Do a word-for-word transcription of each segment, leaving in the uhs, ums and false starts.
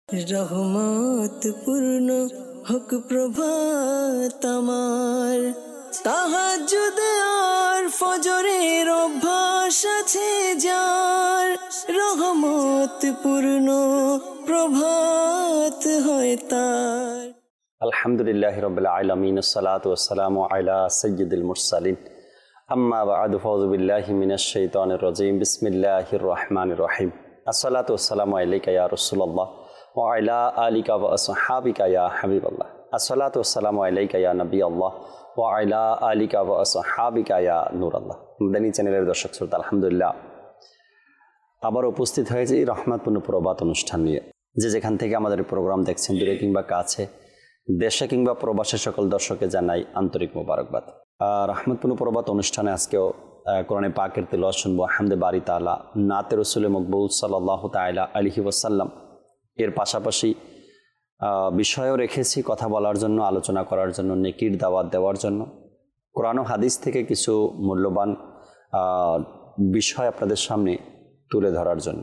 রহমত পূর্ণ হোক প্রভাত আমার, তাহাজ্জুদে আর ফজরের অভ্যাস আছে যার, রহমত পূর্ণ প্রভাত হয় তার। আলহামদুলিল্লাহি রাব্বিল আলামিন, আসসালাতু ওয়াসসালামু আলা সাইয়্যিদিল মুরসালিন, আম্মা বা'দু, ফাউযু বিল্লাহি মিনাশ শাইতানির রাজীম, বিসমিল্লাহির রহমানির রহিম। আসসালাতু ওয়াসসালামু আলাইকা ইয়া রাসূলুল্লাহ ওয়া আলা আলিকা ওয়া আসহাবিকা ইয়া হাবিবাল্লাহ। আসসালাতু ওয়াসসালামু আলাইকা ইয়া নবিয়াল্লাহ ওয়া আলা আলিকা ওয়া আসহাবিকা ইয়া নূরাল্লাহ। মদনী চ্যানেলের দর্শক শ্রোতা, আলহামদুলিল্লাহ আবার উপস্থিত হয়েছে এই রহমতপূর্ণ প্রভাত অনুষ্ঠান নিয়ে। যে যেখান থেকে আমাদের প্রোগ্রাম দেখছেন, দূরে কিংবা কাছে, দেশে কিংবা প্রবাসে, সকল দর্শকে জানাই আন্তরিক মোবারকবাদ। রহমতপূর্ণ প্রভাত অনুষ্ঠানে আজকেও কোরআনে পাকের তিলাওয়াত শুনবো, হামদে বারি তাআলা, নাতে রাসূল মকবুল সাল্লাল্লাহু তাআলা আলাইহি ওয়াসাল্লাম। এর পাশাপাশি বিষয়ও রেখেছি কথা বলার জন্য, আলোচনা করার জন্য, নেকির দাওয়াত দেওয়ার জন্য, কোরআন ও হাদিস থেকে কিছু মূল্যবান বিষয় আপনাদের সামনে তুলে ধরার জন্য।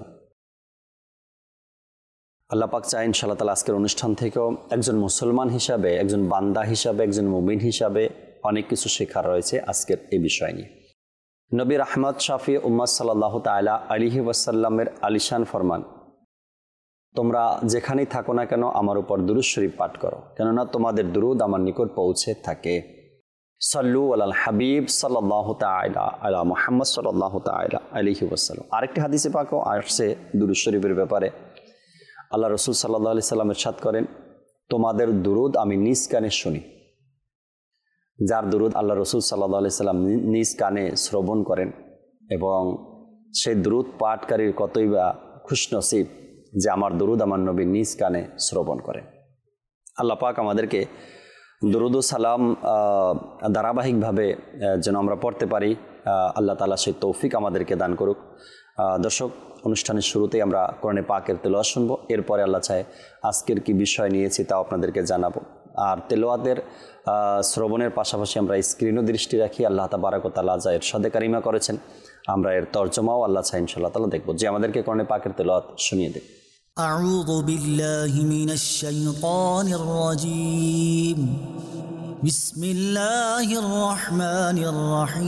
আল্লাহ পাক চায় ইনশাআল্লাহ তাআলা আজকের অনুষ্ঠান থেকেও একজন মুসলমান হিসাবে, একজন বান্দা হিসাবে, একজন মুমিন হিসাবে অনেক কিছু শেখার রয়েছে আজকের এই বিষয় নিয়ে। নবী রাহমাত শাফি উম্মাত সাল্লাল্লাহু তাআলা আলাইহি ওয়াসাল্লামের আলিশান ফরমান, তোমরা যেখানেই থাকো না কেন আমার উপর দুরূদ শরীফ পাঠ করো, কেননা তোমাদের দুরূদ আমার নিকট পৌঁছে থাকে। সাল্লু আলাল হাবিব সাল্লাল্লাহু তাআলা আলা মুহাম্মদ সাল্লাল্লাহু তাআলা আলাইহি ওয়াসাল্লাম। আরেকটি হাদিসে পাকও আসছে দুরূদ শরীফের ব্যাপারে। আল্লাহ রসুল সাল্লাল্লাহু আলাইহি সাল্লাম ইরশাদ করেন, তোমাদের দুরূদ আমি নিজ কানে শুনি। যার দুরূদ আল্লাহ রসুল সাল্লাল্লাহু আলাইহি সাল্লাম নিজ কানে শ্রবণ করেন, এবং সেই দুরূদ পাঠকারীর কতই বা খুশনসিব যে আমার দুরূদ আমার নবী নিজ কানে শ্রবণ করেন। আল্লাহ পাক আমাদেরকে দুরূদ ও সালাম ধারাবাহিকভাবে যেন আমরা পড়তে পারি, আল্লাহ তাআলা সেই তৌফিক আমাদেরকে দান করুক। দর্শক, অনুষ্ঠানের শুরুতেই আমরা কোরআনে পাকের তেলাওয়াত শুনবো, এরপরে আল্লাহ চায় আজকের কি বিষয় নিয়েছি তাও আপনাদেরকে জানাবো। আর তেলাওয়াতের শ্রবণের পাশাপাশি আমরা স্ক্রিনও দৃষ্টি রাখি। আল্লাহ তাবারক ওয়া তাআলা যা ইরশাদে কারিমা করেছেন, আমরা এর তরজমাও আল্লাহ চায় ইনশাআল্লাহ তাআলা দেখব, যে আমাদেরকে কোরআনে পাকের তেলাওয়াত শুনিয়ে দেবে। আউযু বিল্লাহি মিনাশ শাইতানির রাজীম, বিসমিল্লাহির রহমানির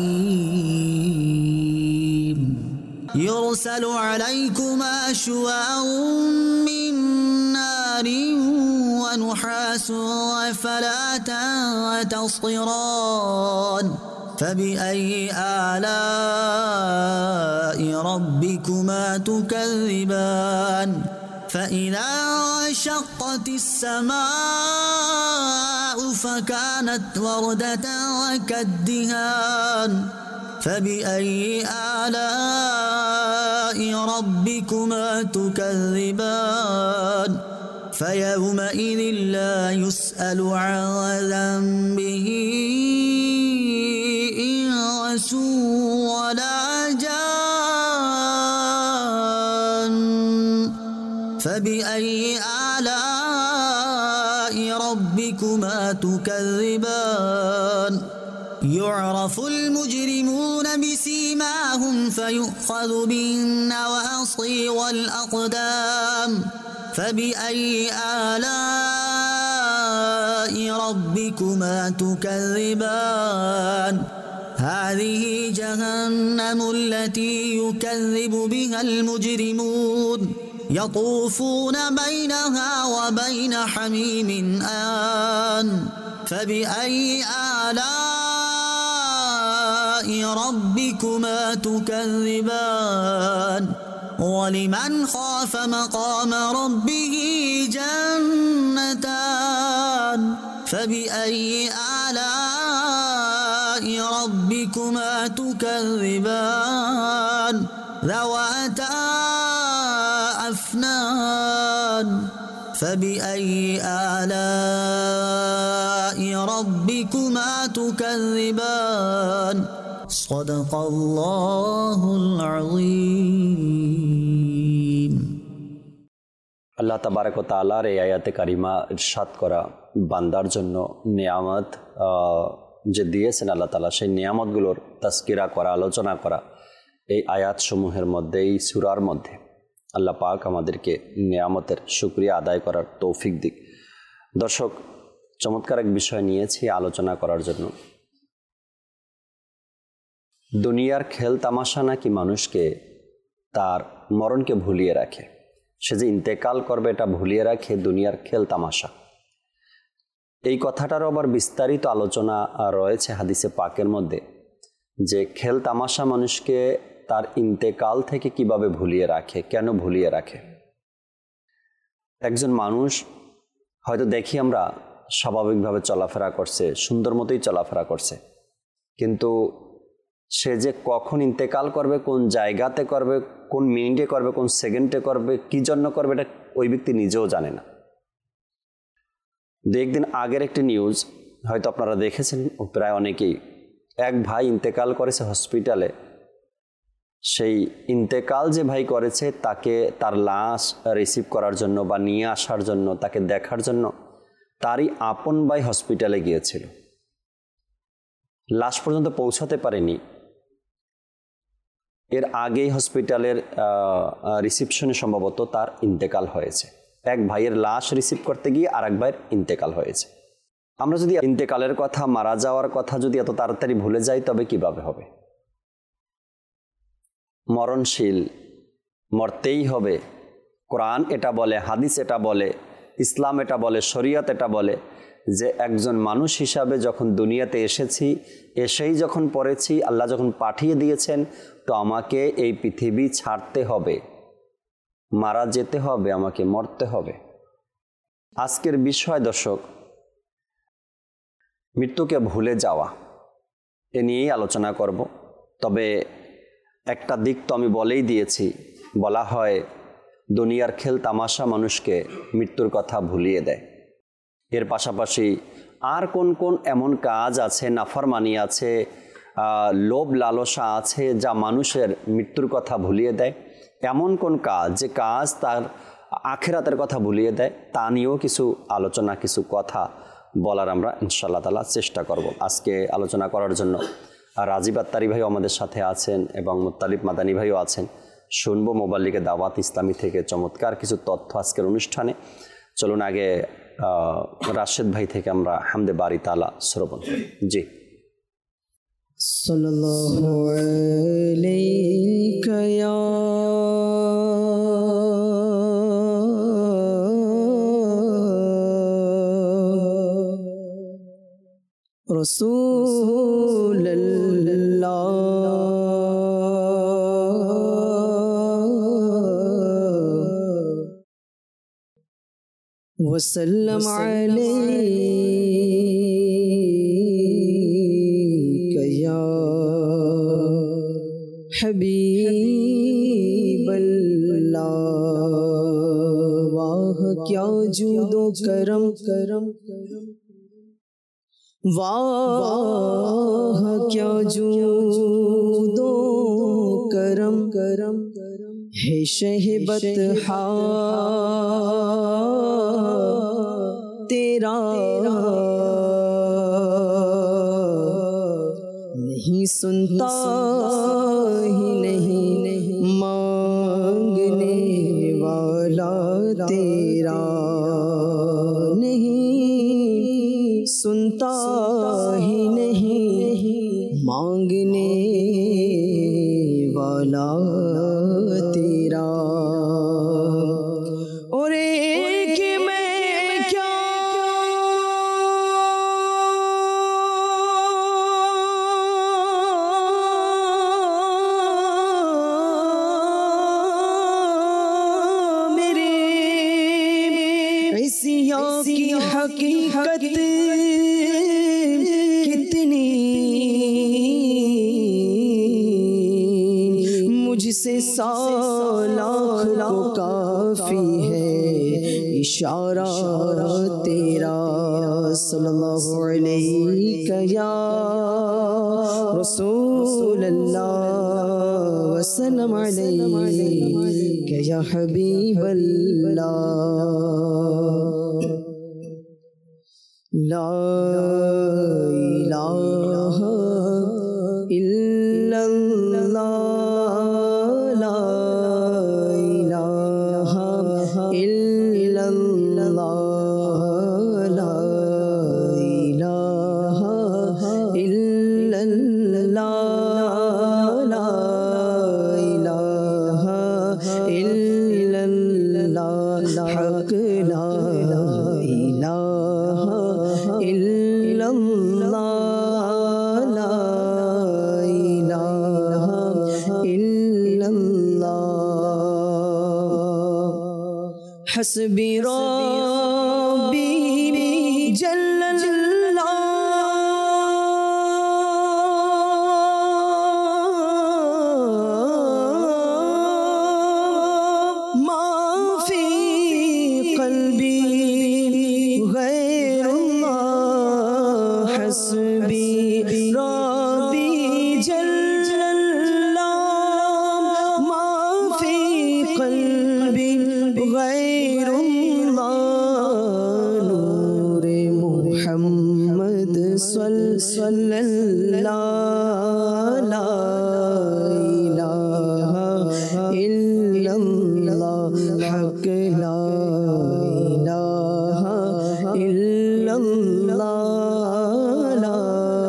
রহিম। يرسل عليكما شواع من نار ونحاس فلا تنتصران فبأي آلاء ربكما تكذبان فإذا انشقت السماء فكانت وردة كالدهان فبأي آلاء ربكما تكذبان فيومئذ لا يسأل عن ذنبه إنس ولا جان فبأي آلاء ربكما تكذبان يعرف المجرمون بسيماهم فيؤخذ بالنواصي والأقدام فبأي آلاء ربكما تكذبان هذه جهنم التي يكذب بها المجرمون يطوفون بينها وبين حميم آن فبأي آلاء ربكما تكذبان ولمن خاف مقام ربه جنتان فبأي آلاء ربكما تكذبان ذواتا أفنان فبأي آلاء ربكما تكذبان صدق الله العظيم। আল্লাহ তাবারক ওয়া তাআলার এই আয়াতে কারিমা ইরশাদ করা, বান্দার জন্য নিয়ামত যে দিয়েছেন আল্লাহ তাআলা, সেই নিয়ামতগুলোর তাজকিরা করা, আলোচনা করা এই আয়াতসমূহের মধ্যে, এই সূরার মধ্যে। আল্লাহ পাক আমাদেরকে নিয়ামতের শুকরিয়া আদায় করার তৌফিক দিক। দর্শক, চমৎকার এক বিষয় নিয়েছি আলোচনা করার জন্য। দুনিয়ার খেল তামাশা নাকি মানুষকে তার মরণকে ভুলিয়ে রাখে। সে যে ইন্তেকাল করবে এটা ভুলিয়ে রাখে দুনিয়ার খেল তামাশা। এই কথাটারও আবার বিস্তারিত আলোচনা রয়েছে হাদিসে পাকের মধ্যে, যে খেল তামাশা মানুষকে তার ইন্তেকাল থেকে কিভাবে ভুলিয়ে রাখে, কেন ভুলিয়ে রাখে। একজন মানুষ হয়তো দেখি আমরা স্বাভাবিকভাবে চলাফেরা করছে, সুন্দর মতোই চলাফেরা করছে, কিন্তু সে যে কখন ইন্তেকাল করবে, কোন জায়গাতে করবে, কোন মিনিটে করবে, কোন সেকেন্ডে করবে, কি জন্য করবে, এটা ওই ব্যক্তি নিজেও জানে না। দু একদিন আগের একটি নিউজ হয়তো আপনারা দেখেছেন প্রায় অনেকেই, এক ভাই ইন্তেকাল করেছে হসপিটালে। সেই ইন্তেকাল যে ভাই করেছে তাকে তার লাশ রিসিভ করার জন্য বা নিয়ে আসার জন্য, তাকে দেখার জন্য তারই আপন ভাই হসপিটালে গিয়েছিল। লাশ পর্যন্ত পৌঁছাতে পারেনি, এর আগেই হসপিটালের রিসিপশনে সম্ভবত তার ইন্তেকাল হয়েছে। এক ভাইয়ের লাশ রিসিভ করতে গিয়ে আর এক ভাইয়ের ইন্তেকাল হয়েছে। আমরা যদি ইন্তেকালের কথা, মারা যাওয়ার কথা যদি এত তাড়াতাড়ি ভুলে যাই তবে কিভাবে হবে? মরণশীল, মরতেই হবে। কোরআন এটা বলে, হাদিস এটা বলে, ইসলাম এটা বলে, শরিয়ত এটা বলে যে একজন মানুষ হিসাবে যখন দুনিয়াতে এসেছি, এসেই যখন পড়েছি, আল্লাহ যখন পাঠিয়ে দিয়েছেন, তো আমাকে এই পৃথিবী ছাড়তে হবে, মারা যেতে হবে, আমাকে মরতে হবে। আজকের বিষয় দর্শক, মৃত্যুকে ভুলে যাওয়া, এ নিয়েই আলোচনা করব। তবে একটা দিক তো আমি বলেই দিয়েছি, বলা হয় দুনিয়ার খেল তামাশা মানুষকে মৃত্যুর কথা ভুলিয়ে দেয়। এর পাশাপাশি আর কোন কোন এমন কাজ আছে, নাফরমানি আছে, লোভ লালসা আছে যা মানুষের মৃত্যুর কথা ভুলিয়ে দেয়। এমন কোন কাজ যে কাজ তার আখিরাতের কথা ভুলিয়ে দেয়, তা নিয়েও কিছু আলোচনা, কিছু কথা বলার আমরা ইনশাআল্লাহ তাআলা চেষ্টা করব। আজকে আলোচনা করার জন্য রাজীব আত্তারি ভাইও আমাদের সাথে আছেন এবং মুত্তালিব মাদানী ভাইও আছেন। শুনবো মোবাল্লিকে দাওয়াত ইসলামী থেকে চমৎকার কিছু তথ্য আজকের অনুষ্ঠানে। চলুন আগে রাশেদ ভাই থেকে আমরা হামদে বারি তাআলা শ্রবণ করি। জি। সাল্লাল্লাহু আলাইকা ইয়া রাসূলুল্লাহ وسلم عليك يا حبیب اللہ. واہ کیا جود و کرم کرم واہ کیا جود و کرم کرم ہے شہبت ہا تیرا نہیں سنتا ہی نہیں مانگنے والا تیرا نہیں سنتا ہی نہیں مانگنے والا تیرا. اور ایک میں کیا میرے عیسیٰ کی حقیقت کتنی مجھ سے سالاخ کو کافی ہے اشارہ تیرا. صلی اللہ علیہ یا رسول اللہ وسلم علیہ یا حبیب اللہ. لا الہ الا اللہ لا الہ لا الہ الا اللہ لا الہ الا اللہ حق لا الہ الا اللہ لا الہ الا اللہ حسبی ربی جل اللہ ما فی قلبی غیر اللہ حسبی ربی جل اللہ ما فی قلبی غیر اللہ نور محمد صلی اللہ لا الہ الا اللہ حق لا الہ الا اللہ لا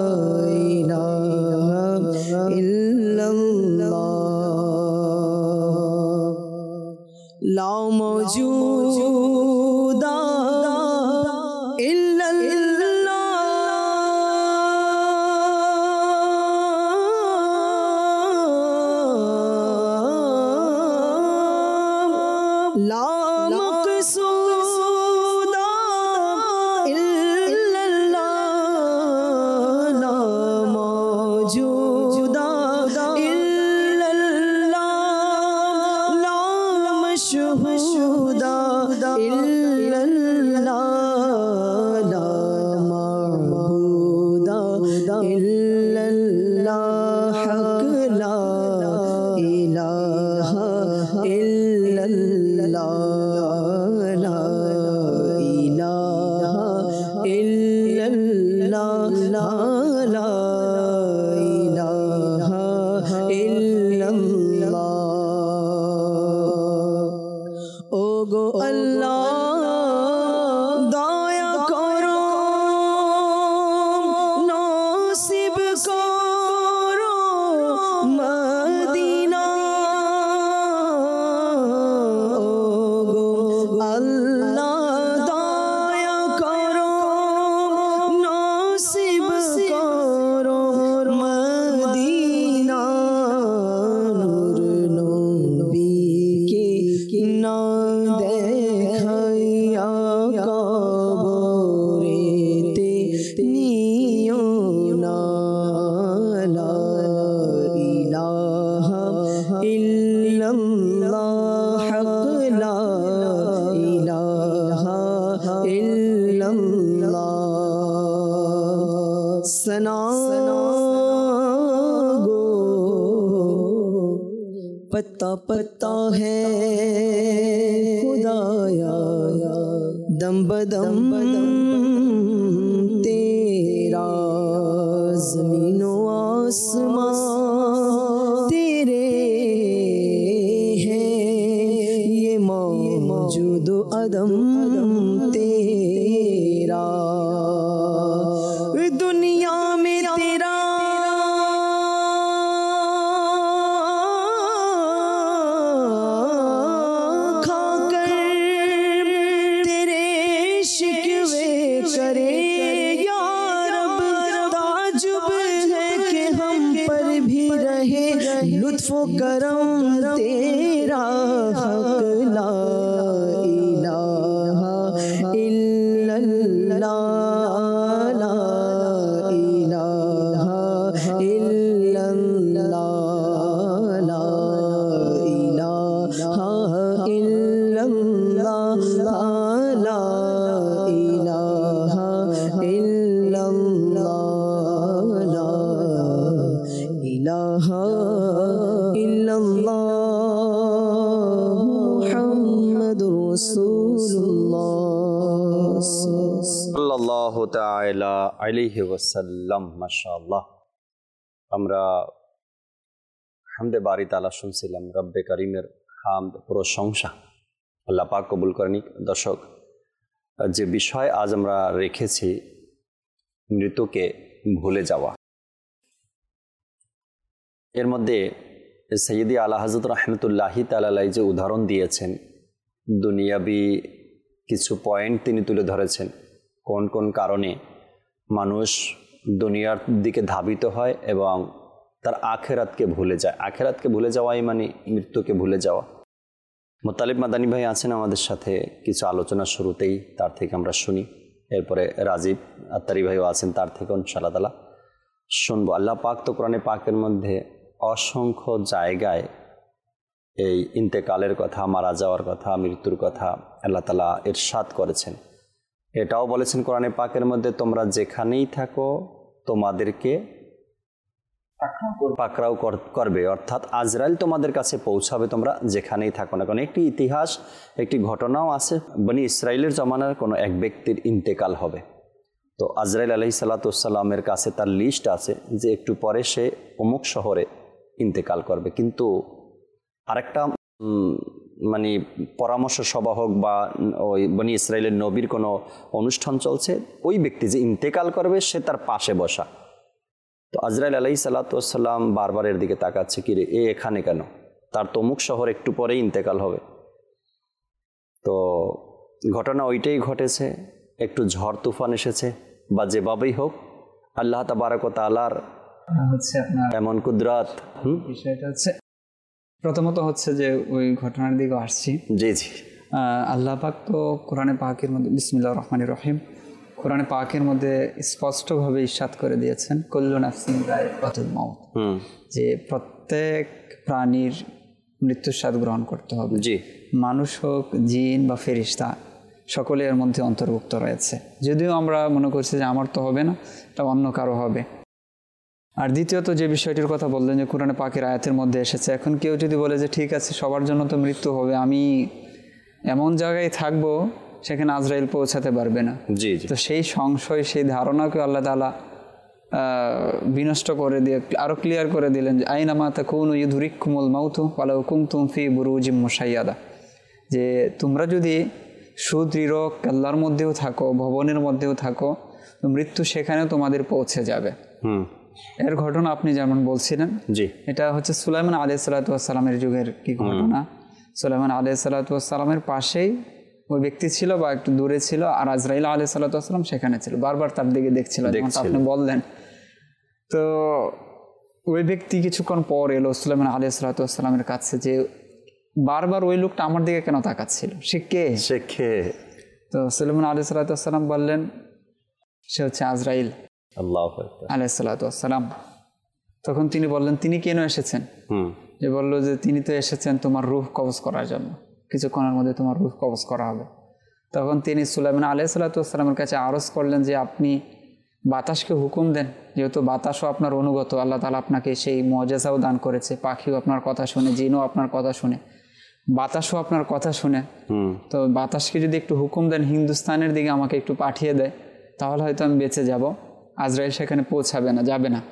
الہ الا اللہ لا موجود الا اللہ لا مقصود الا اللہ لا موجود الا اللہ لا مشہود الا اللہ لا معبود الا اللہ حق لا الہ الا اللہ لا الہ الا اللہ لا لا الہ الا اللہ او گو اللہ دایا کرو نصیب کرو مدینہ او گو اللہ دایا کرو نصیب کرو مدینہ نور نبی کے نہ دیکھایا قبرتے نیوں نا لا الہ الا اللہ حق لا الہ الا اللہ ثنا گو پتا پتا ہے خدایا دم بدم تیرا زمین و آسمان تیرے ہیں یہ موجود و عدم تیرا دنیا میں تیرا کھا کر تیرے شکوے کرے یا رب تعجب ہے کہ ہم پر بھی رہے لطف و کرم تیرا حق لا الہ الا اللہ لا الہ الا اللہ لا الہ الا اللہ لا الہ الا اللہ لا الہ الا اللہ محمد رسول اللہ صلی اللہ تعالی علیہ وسلم মাশাআল্লাহ। আমরা হামদে বারি তাআলা শুনছিলাম, রব্বে করিমের হামদ প্রশংসা আল্লাহ পাক কবুল করেন। দর্শক, যে বিষয় আজ আমরা রেখেছি, মৃত্যুকে ভুলে যাওয়া। এর মধ্যে সৈয়দি আলা হযরত রাহমাতুল্লাহি তাআলা আলাইহি যে উদাহরণ দিয়েছেন, দুনিয়াবি কিছু পয়েন্ট তিনি তুলে ধরেছেন, কোন কোন কারণে মানুষ দুনিয়ার দিকে ধাবিত হয় এবং তার আখেরাতকে ভুলে যায়। আখেরাতকে ভুলে যাওয়াই মানে মৃত্যুকে ভুলে যাওয়া। মোত্তালিব মাদানী ভাই আছেন আমাদের সাথে, কিছু আলোচনা শুরুতেই তার থেকে আমরা শুনি, এরপরে রাজীব আত্তারি ভাইও আছেন, তার থেকে ইনশাআল্লাহ তাআলা শুনবো। আল্লাহ পাক তো কোরআনে পাকের মধ্যে অসংখ্য জায়গায় এই ইন্তেকালের কথা, মারা যাওয়ার কথা, মৃত্যুর কথা আল্লাহ তাআলা ইরশাদ করেছেন। এটাও বলেছেন কোরআনে পাকের মধ্যে, তোমরা যেখানেই থাকো তোমাদেরকে পাকড়াও করবে, অর্থাৎ আজরাইল তোমাদের কাছে পৌঁছাবে তোমরা যেখানেই থাকো না। কারণ একটি ইতিহাস, একটি ঘটনাও আছে, বনি ইসরাইলের জমানার কোনো এক ব্যক্তির ইন্তেকাল হবে, তো আজরাইল আলাইহিস সালাতু ওয়াস সালামের কাছে তার লিস্ট আছে যে একটু পরে সে অমুক শহরে ইন্তেকাল করবে। কিন্তু আরেকটা মানে পরামর্শ সভা হোক বা ওই বনি ইসরাইলের নবীর কোনো অনুষ্ঠান চলছে, ওই ব্যক্তি যে ইন্তেকাল করবে সে তার পাশে বসা। তো আজরাইল আলাইহিস সালাতু ওয়াস সালাম বারবার এর দিকে তাকাচ্ছে, কি রে এ এখানে কেন, তার তো অমুক শহর একটু পরেই ইন্তেকাল হবে। তো ঘটনা ওইটাই ঘটেছে, একটু ঝড় তুফান এসেছে বা যেভাবেই হোক আল্লাহ তাবারক ওয়া তাআলার হচ্ছে আপনার এমন কুদরত। বিষয়টা হচ্ছে প্রথমত হচ্ছে যে ওই ঘটনার দিকে আসছি। জি জি আল্লাহ পাক তো কোরআনে পাকের মধ্যে বিসমিল্লাহির রহমানির রহিম কোরআনে পাকের মধ্যে স্পষ্টভাবে ইরশাদ করে দিয়েছেন, কুল্লু নাফসিন যায়কাতুল মাউত, যে প্রত্যেক প্রাণীর মৃত্যুর স্বাদ গ্রহণ করতে হবে। জি, মানুষ হোক, জিন বা ফেরেশতা, সকলে এর মধ্যে অন্তর্ভুক্ত রয়েছে। যদিও আমরা মনে করছি যে আমার তো হবে না, এটা অন্য কারো হবে। আর দ্বিতীয়ত যে বিষয়টির কথা বললেন যে কোরআনে পাকের আয়াতের মধ্যে এসেছে, এখন কেউ যদি বলে যে ঠিক আছে সবার জন্য তো মৃত্যু হবে, আমি এমন জায়গায় থাকবো সেখানে আজরাইল পৌঁছাতে পারবে না, জি জি তো সেই সংশয়, সেই ধারণাকে আল্লাহ তাআলা বিনষ্ট করে দিয়ে আরো ক্লিয়ার করে দিলেন যে আইনামা তাকুনু ইউদরিকুমুল মাউতু ওয়ালাউ কুনতুম ফি বুরুজিম মুশাইয়াদা, যে তোমরা যদি সুদৃঢ় কেল্লার মধ্যেও থাকো, ভবনের মধ্যেও থাকো, তো মৃত্যু সেখানেও তোমাদের পৌঁছে যাবে। হুম এর ঘটনা আপনি যেমন বলছিলেন, জি, এটা হচ্ছে সুলাইমান আলাইহিস সালাতু ওয়াস সালামের যুগের কি ঘটনা। সুলাইমান আলাইহিস সালাতু ওয়াস সালামের পাশেই ওই ব্যক্তি ছিল বা একটু দূরে ছিল, আর আজরাইল আলাইহিস সালাতু ওয়াস সালাম সেখানে ছিল, বারবার তার দিকে দেখছিল, যেমন আপনি বললেন। তো ওই ব্যক্তি কিছুক্ষণ পর এলো সুলাইমান আলাইহিস সালাতু ওয়াস সালামের কাছে, যে বারবার ওই লোকটা আমার দিকে কেন তাকাচ্ছিল, সে কে সে কে? তো সুলাইমান আলাইহিস সালাতু ওয়াস সালাম বললেন সে হচ্ছে আজরাইল আল্লাহু আকবার আলাইহিস সালাতু ওয়াস সালাম। তখন তিনি বললেন তিনি কেন এসেছেন? হুম যে বললো যে তিনি তো এসেছেন তোমার রূহ কবজ করার জন্য, কিছুক্ষণের মধ্যে তোমার রূহ কবজ করা হবে। তখন তিনি সুলাইমান আলাইহিস সালাতু ওয়াস সালামের কাছে আরজ করলেন যে আপনি বাতাসকে হুকুম দেন, যেহেতু বাতাসও আপনার অনুগত, আল্লাহ তাআলা আপনাকে সেই মুআজিজাও দান করেছে, পাখিও আপনার কথা শুনে, জিনও আপনার কথা শুনে, বাতাসও আপনার কথা শুনে। তো বাতাসকে যদি একটু হুকুম দেন হিন্দুস্তানের দিকে আমাকে একটু পাঠিয়ে দেয়, তাহলে হয়তো আমি বেঁচে যাব, আজরাইল সেখানে পৌঁছাবে না, যাবে না।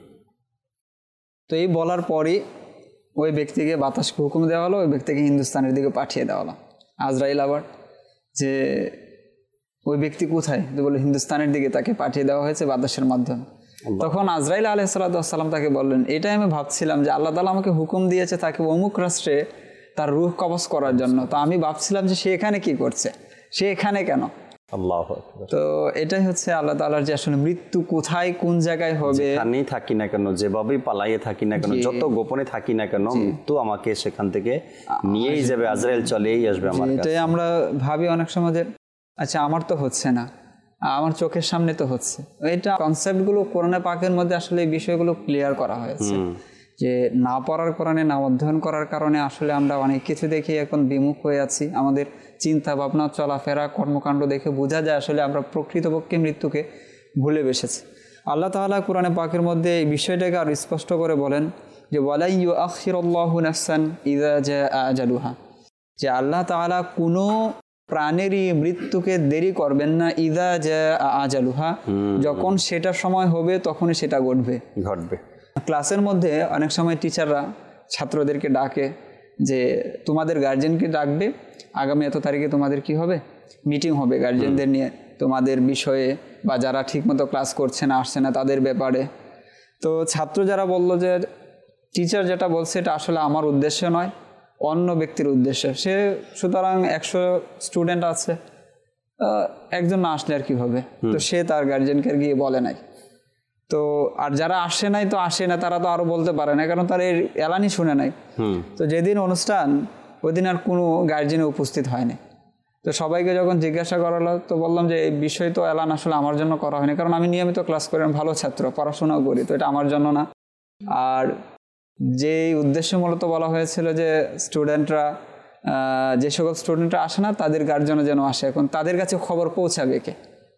তো এই বলার পরই ওই ব্যক্তিকে বাতাসকে হুকুম দেওয়া হলো, ওই ব্যক্তিকে হিন্দুস্তানের দিকে পাঠিয়ে দেওয়া হলো। আজরাইল আবার যে ওই ব্যক্তি কোথায়, তো বললো হিন্দুস্তানের দিকে তাকে পাঠিয়ে দেওয়া হয়েছে বাতাসের মাধ্যমে। তখন আজরাইল আলাইহিস সালাতু ওয়াস সালাম তাকে বললেন, এটাই আমি ভাবছিলাম যে আল্লাহ তাআলা আমাকে হুকুম দিয়েছে তাকে অমুক রাষ্ট্রে তার রূহ কবজ করার জন্য, তো আমি ভাবছিলাম যে সে এখানে কি করছে, সে এখানে কেন। আল্লাহু আকবার। তো এটাই হচ্ছে আল্লাহ তাআলার যে আসলে মৃত্যু কোথায় কোন জায়গায় হবে, যেখানেই থাকি না কেন, যেভাবেই পালাইয়ে থাকি না কেন, যত গোপনে থাকি না কেন, মৃত্যু আমাকে সেখান থেকে নিয়েই যাবে, আজরাইল চলেই আসবে আমার কাছে। এটাই আমরা ভাবি অনেক সময় যে আচ্ছা আমার তো হচ্ছে না, আমার চোখের সামনে তো হচ্ছে। এটা কনসেপ্টগুলো কোরআনে পাকের মধ্যে আসলে এই বিষয়গুলো ক্লিয়ার করা হয়েছে, যে না পড়ার কোরআনে, না অধ্যয়ন করার কারণে আসলে আমরা অনেক কিছু দেখে এখন বিমুখ হয়ে আছি। আমাদের চিন্তা ভাবনা, চলাফেরা, কর্মকাণ্ড দেখে বোঝা যায় আসলে আমরা প্রকৃতপক্ষে মৃত্যুকে ভুলে বসেছি। আল্লাহ তাআলা কোরআনে পাকের মধ্যে এই বিষয়টাকে আরো স্পষ্ট করে বলেন যে ওয়ালা ইউআখিরুল্লাহু নাফসান ইযা জাআ আজালুহা, যে আল্লাহ তাআলা কোনো প্রাণেরই মৃত্যুকে দেরি করবেন না, ইযা জাআ আজালুহা, যখন সেটা সময় হবে তখনই সেটা ঘটবে ঘটবে ক্লাসের মধ্যে অনেক সময় টিচাররা ছাত্রদেরকে ডাকে যে তোমাদের গার্জেনকে ডাকবে, আগামী এত তারিখে তোমাদের কি হবে মিটিং হবে গার্জিয়ানদের নিয়ে তোমাদের বিষয়ে, বা যারা ঠিকমতো ক্লাস করছে না আসছে না তাদের ব্যাপারে। তো ছাত্র যারা বললো যে টিচার যেটা বলছে এটা আসলে আমার উদ্দেশ্য নয়, অন্য ব্যক্তির উদ্দেশ্যে, সে সুতরাং একশো স্টুডেন্ট আছে, একজন না আসলে আর কি হবে, তো সে তার গার্জিয়ানকে গিয়ে বলে নাই। তো আর যারা আসে নাই তো আসে না, তারা তো আরো বলতে পারে না, কারণ তারা এর এলানি শুনে নাই। তো যেদিন অনুষ্ঠান ওই দিন আর কোনো গার্জিয়ানে উপস্থিত হয়নি। তো সবাইকে যখন জিজ্ঞাসা করালো তো বললাম যে এই বিষয় তো এলান আসলে আমার জন্য করা হয়নি, কারণ আমি নিয়মিত ক্লাস করি, আমি ভালো ছাত্র, পড়াশোনাও করি, তো এটা আমার জন্য না। আর যেই উদ্দেশ্য মূলত বলা হয়েছিল যে স্টুডেন্টরা, যে সকল স্টুডেন্টরা আসে না তাদের গার্জিয়ানও যেন আসে, এখন তাদের কাছে খবর পৌঁছাবে কে।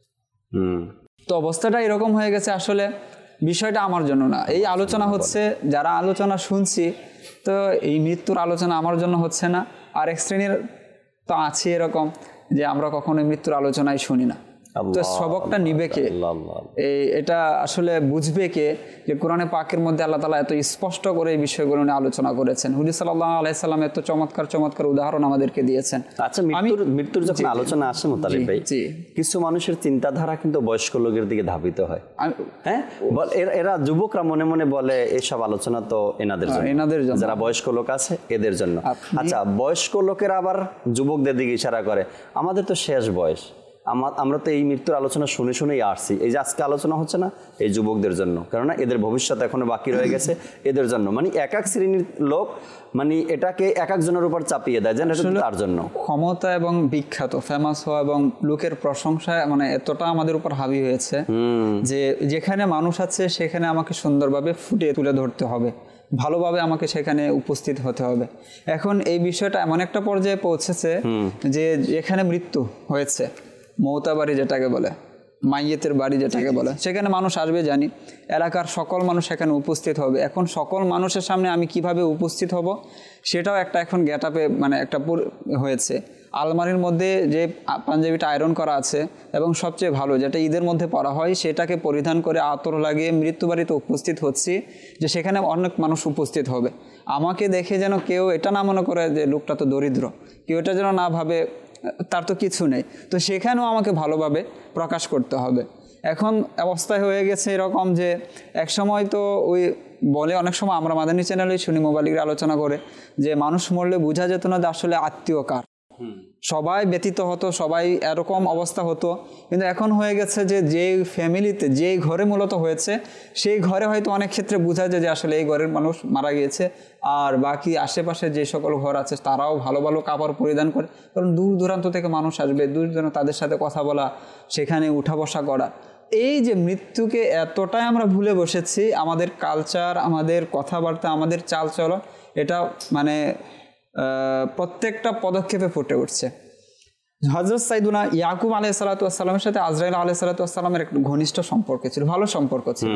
তো অবস্থাটা এরকম হয়ে গেছে, আসলে বিষয়টা আমার জন্য না, এই আলোচনা হচ্ছে, যারা আলোচনা শুনছি, তো এই মৃত্যুর আলোচনা আমার জন্য হচ্ছে না। আর এক শ্রেণীর তো আছে এরকম যে আমরা কখনো মৃত্যুর আলোচনায় শুনি না, তো সবকটা নিবে কে, এই এটা আসলে বুঝবে কে, যে কোরআনে পাকের মধ্যে আল্লাহ তাআলা এত স্পষ্ট করে এই বিষয়গুলো নিয়ে আলোচনা করেছেন, হুজুর সাল্লাল্লাহু আলাইহি সাল্লাম এত চমৎকার চমৎকার উদাহরণ আমাদেরকে দিয়েছেন। আচ্ছা, মৃত্যুর মৃত্যুর যখন আলোচনা আসে মুতালিব ভাই, কিছু মানুষের চিন্তাধারা কিন্তু বয়স্ক লোকের দিকে ধাবিত হয়। হ্যাঁ, এরা যুবকরা মনে মনে বলে এসব আলোচনা তো এনাদের জন্য, এনাদের জন্য, যারা বয়স্ক লোক আছে এদের জন্য। আচ্ছা, বয়স্ক লোকেরা আবার যুবকদের দিকে ইশারা করে, আমাদের তো শেষ বয়স, আমরা তো এই মৃত্যুর আলোচনা শুনে শুনেই আসছি, এই যে আজকে আলোচনা হচ্ছে না এই যুবকদের জন্য, কেননা এদের ভবিষ্যৎ এখনো বাকি রয়ে গেছে, এদের জন্য। মানে এক এক শ্রেণীর লোক মানে এটাকে এক একজনের উপর চাপিয়ে দেয়, যেন এটা তার জন্য। ক্ষমতা এবং বিখ্যাত, ফেমাস হওয়া এবং লোকের প্রশংসা মানে এতটা আমাদের উপর হাবি হয়েছে যে যেখানে মানুষ আছে সেখানে আমাকে সুন্দরভাবে ফুটিয়ে তুলে ধরতে হবে, ভালোভাবে আমাকে সেখানে উপস্থিত হতে হবে। এখন এই বিষয়টা এমন একটা পর্যায়ে পৌঁছেছে যে যেখানে মৃত্যু হয়েছে, মৌতা বাড়ি যেটাকে বলে, মাইয়েতের বাড়ি যেটাকে বলে, সেখানে মানুষ আসবে জানি, এলাকার সকল মানুষ সেখানে উপস্থিত হবে। এখন সকল মানুষের সামনে আমি কিভাবে উপস্থিত হব সেটাও একটা এখন গেট আপে মানে একটা হয়েছে। আলমারির মধ্যে যে পাঞ্জাবিটা আয়রন করা আছে এবং সবচেয়ে ভালো যেটা ঈদের মধ্যে পরা হয় সেটাকে পরিধান করে আতর লাগিয়ে মৃত্যুবাড়িতে উপস্থিত হচ্ছি, যে সেখানে অনেক মানুষ উপস্থিত হবে। আমাকে দেখে যেন কেউ এটা না মনে করে যে লোকটা তো দরিদ্র, কেউ এটা যেন না ভাবে তার তো কিছু নেই, তো সেখানেও আমাকে ভালোভাবে প্রকাশ করতে হবে। এখন অবস্থায় হয়ে গেছে এরকম যে এক সময় তো ওই বলে, অনেক সময় আমরা মাদানী চ্যানেলেই শুনি মোবালিকের আলোচনা করে যে মানুষ মরলে বোঝা যেত না যে আসলে আত্মীয় কার, সবাই ব্যতীত হতো, সবাই এরকম অবস্থা হতো। কিন্তু এখন হয়ে গেছে যে যেই ফ্যামিলিতে যেই ঘরে মূলত হয়েছে সেই ঘরে হয়তো অনেক ক্ষেত্রে বোঝা যায় যে আসলে এই ঘরের মানুষ মারা গিয়েছে, আর বাকি আশেপাশে যে সকল ঘর আছে তারাও ভালো ভালো কাপড় পরিধান করে, কারণ দূর দূরান্ত থেকে মানুষ আসবে, দূর দূরান্ত তাদের সাথে কথা বলা, সেখানে উঠা বসা করা। এই যে মৃত্যুকে এতটাই আমরা ভুলে বসেছি, আমাদের কালচার, আমাদের কথাবার্তা, আমাদের চালচলন, এটা মানে প্রত্যেকটা পদক্ষেপে ফুটে উঠছে। হযরত সাইয়্যিদুনা ইয়াকুব আলাইহিস সালাতু ওয়াস সালামের সাথে আজরাইল আলাইহিস সালাতু ওয়াস সালামের একটা ঘনিষ্ঠ সম্পর্ক ছিল, ভালো সম্পর্ক ছিল।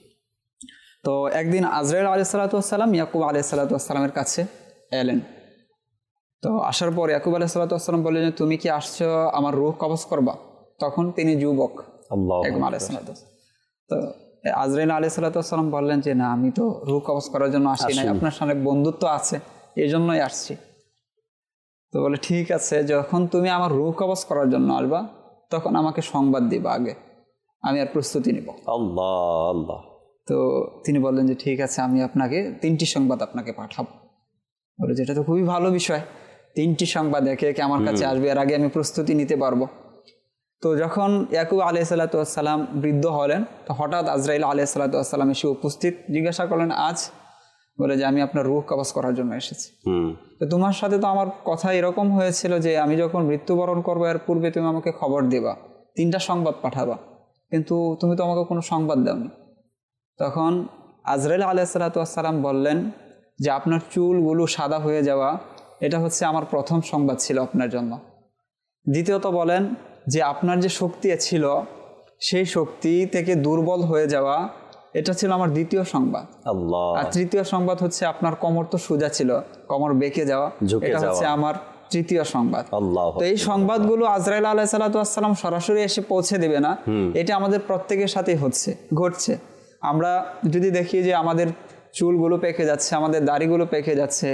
তো একদিন আজরাইল আলাইহিস সালাতু ওয়াস সালাম ইয়াকুব আলাইহিস সালাতু ওয়াস সালামের কাছে এলেন। তো আসার পর ইয়াকুব আলাইহিস সালাতু ওয়াস সালাম বললেন, তুমি কি আসছো আমার রূহ কবজ করবা? তখন তিনি যুবক, ইয়াকুব আলাইহিস সালাতু ওয়াস সালাম। তো আজরাইল আলাইহিস সালাতু ওয়াস সালাম বললেন যে না, আমি তো রূহ কবজ করার জন্য আসি নাই, আপনার সাথে বন্ধুত্ব আছে এই জন্যই আসছি। তো বলে ঠিক আছে, যখন তুমি আমার রূহ কবজ করার জন্য আসবা তখন আমাকে সংবাদ দিবা, আগে আমি আর প্রস্তুতি নিব। আল্লাহ আল্লাহ। তো তিনি বললেন যে ঠিক আছে, আমি আপনাকে তিনটি সংবাদ আপনাকে পাঠাবো। বলে যেটা তো খুবই ভালো বিষয়, তিনটি সংবাদ একে একে আমার কাছে আসবে, এর আগে আমি প্রস্তুতি নিতে পারবো। তো যখন ইয়াকুব আলাইহিস সালাতু ওয়াস সালাম বৃদ্ধ হলেন, তো হঠাৎ আজরাইল আলাইহিস সালাতু ওয়াস সালাম এসে উপস্থিত, জিজ্ঞাসা করলেন আজ? বলে যে আমি আপনার রূহ কবজ করার জন্য এসেছি। তো তোমার সাথে তো আমার কথা এরকম হয়েছিল যে আমি যখন মৃত্যুবরণ করবো এর পূর্বে তুমি আমাকে খবর দিবা, তিনটা সংবাদ পাঠাবা, কিন্তু তুমি তো আমাকে কোনো সংবাদ দাওনি। তখন আজরাইল আলাইহিস সালাতু ওয়াস সালাম বললেন যে আপনার চুলগুলো সাদা হয়ে যাওয়া এটা হচ্ছে আমার প্রথম সংবাদ ছিল আপনার জন্য। দ্বিতীয়ত বলেন যে আপনার যে শক্তি ছিল সেই শক্তি থেকে দুর্বল হয়ে যাওয়া এটা ছিল আমার দ্বিতীয় সংবাদ। আল্লাহ। আর তৃতীয় সংবাদ হচ্ছে আপনার কোমর তো সোজা ছিল, কোমর বেঁকে যাওয়া, এটা হচ্ছে আমার তৃতীয় সংবাদ। আল্লাহ। তো এই সংবাদগুলো আজরাইল আলাইহিস সালাতু ওয়াস সালাম সরাসরি এসে পৌঁছে দেবে না, এটা আমাদের প্রত্যেকের সাথেই হচ্ছে, ঘটছে। আমরা যদি দেখি যে আমাদের চুলগুলো পেকে যাচ্ছে, আমাদের দাড়িগুলো পেকে যাচ্ছে,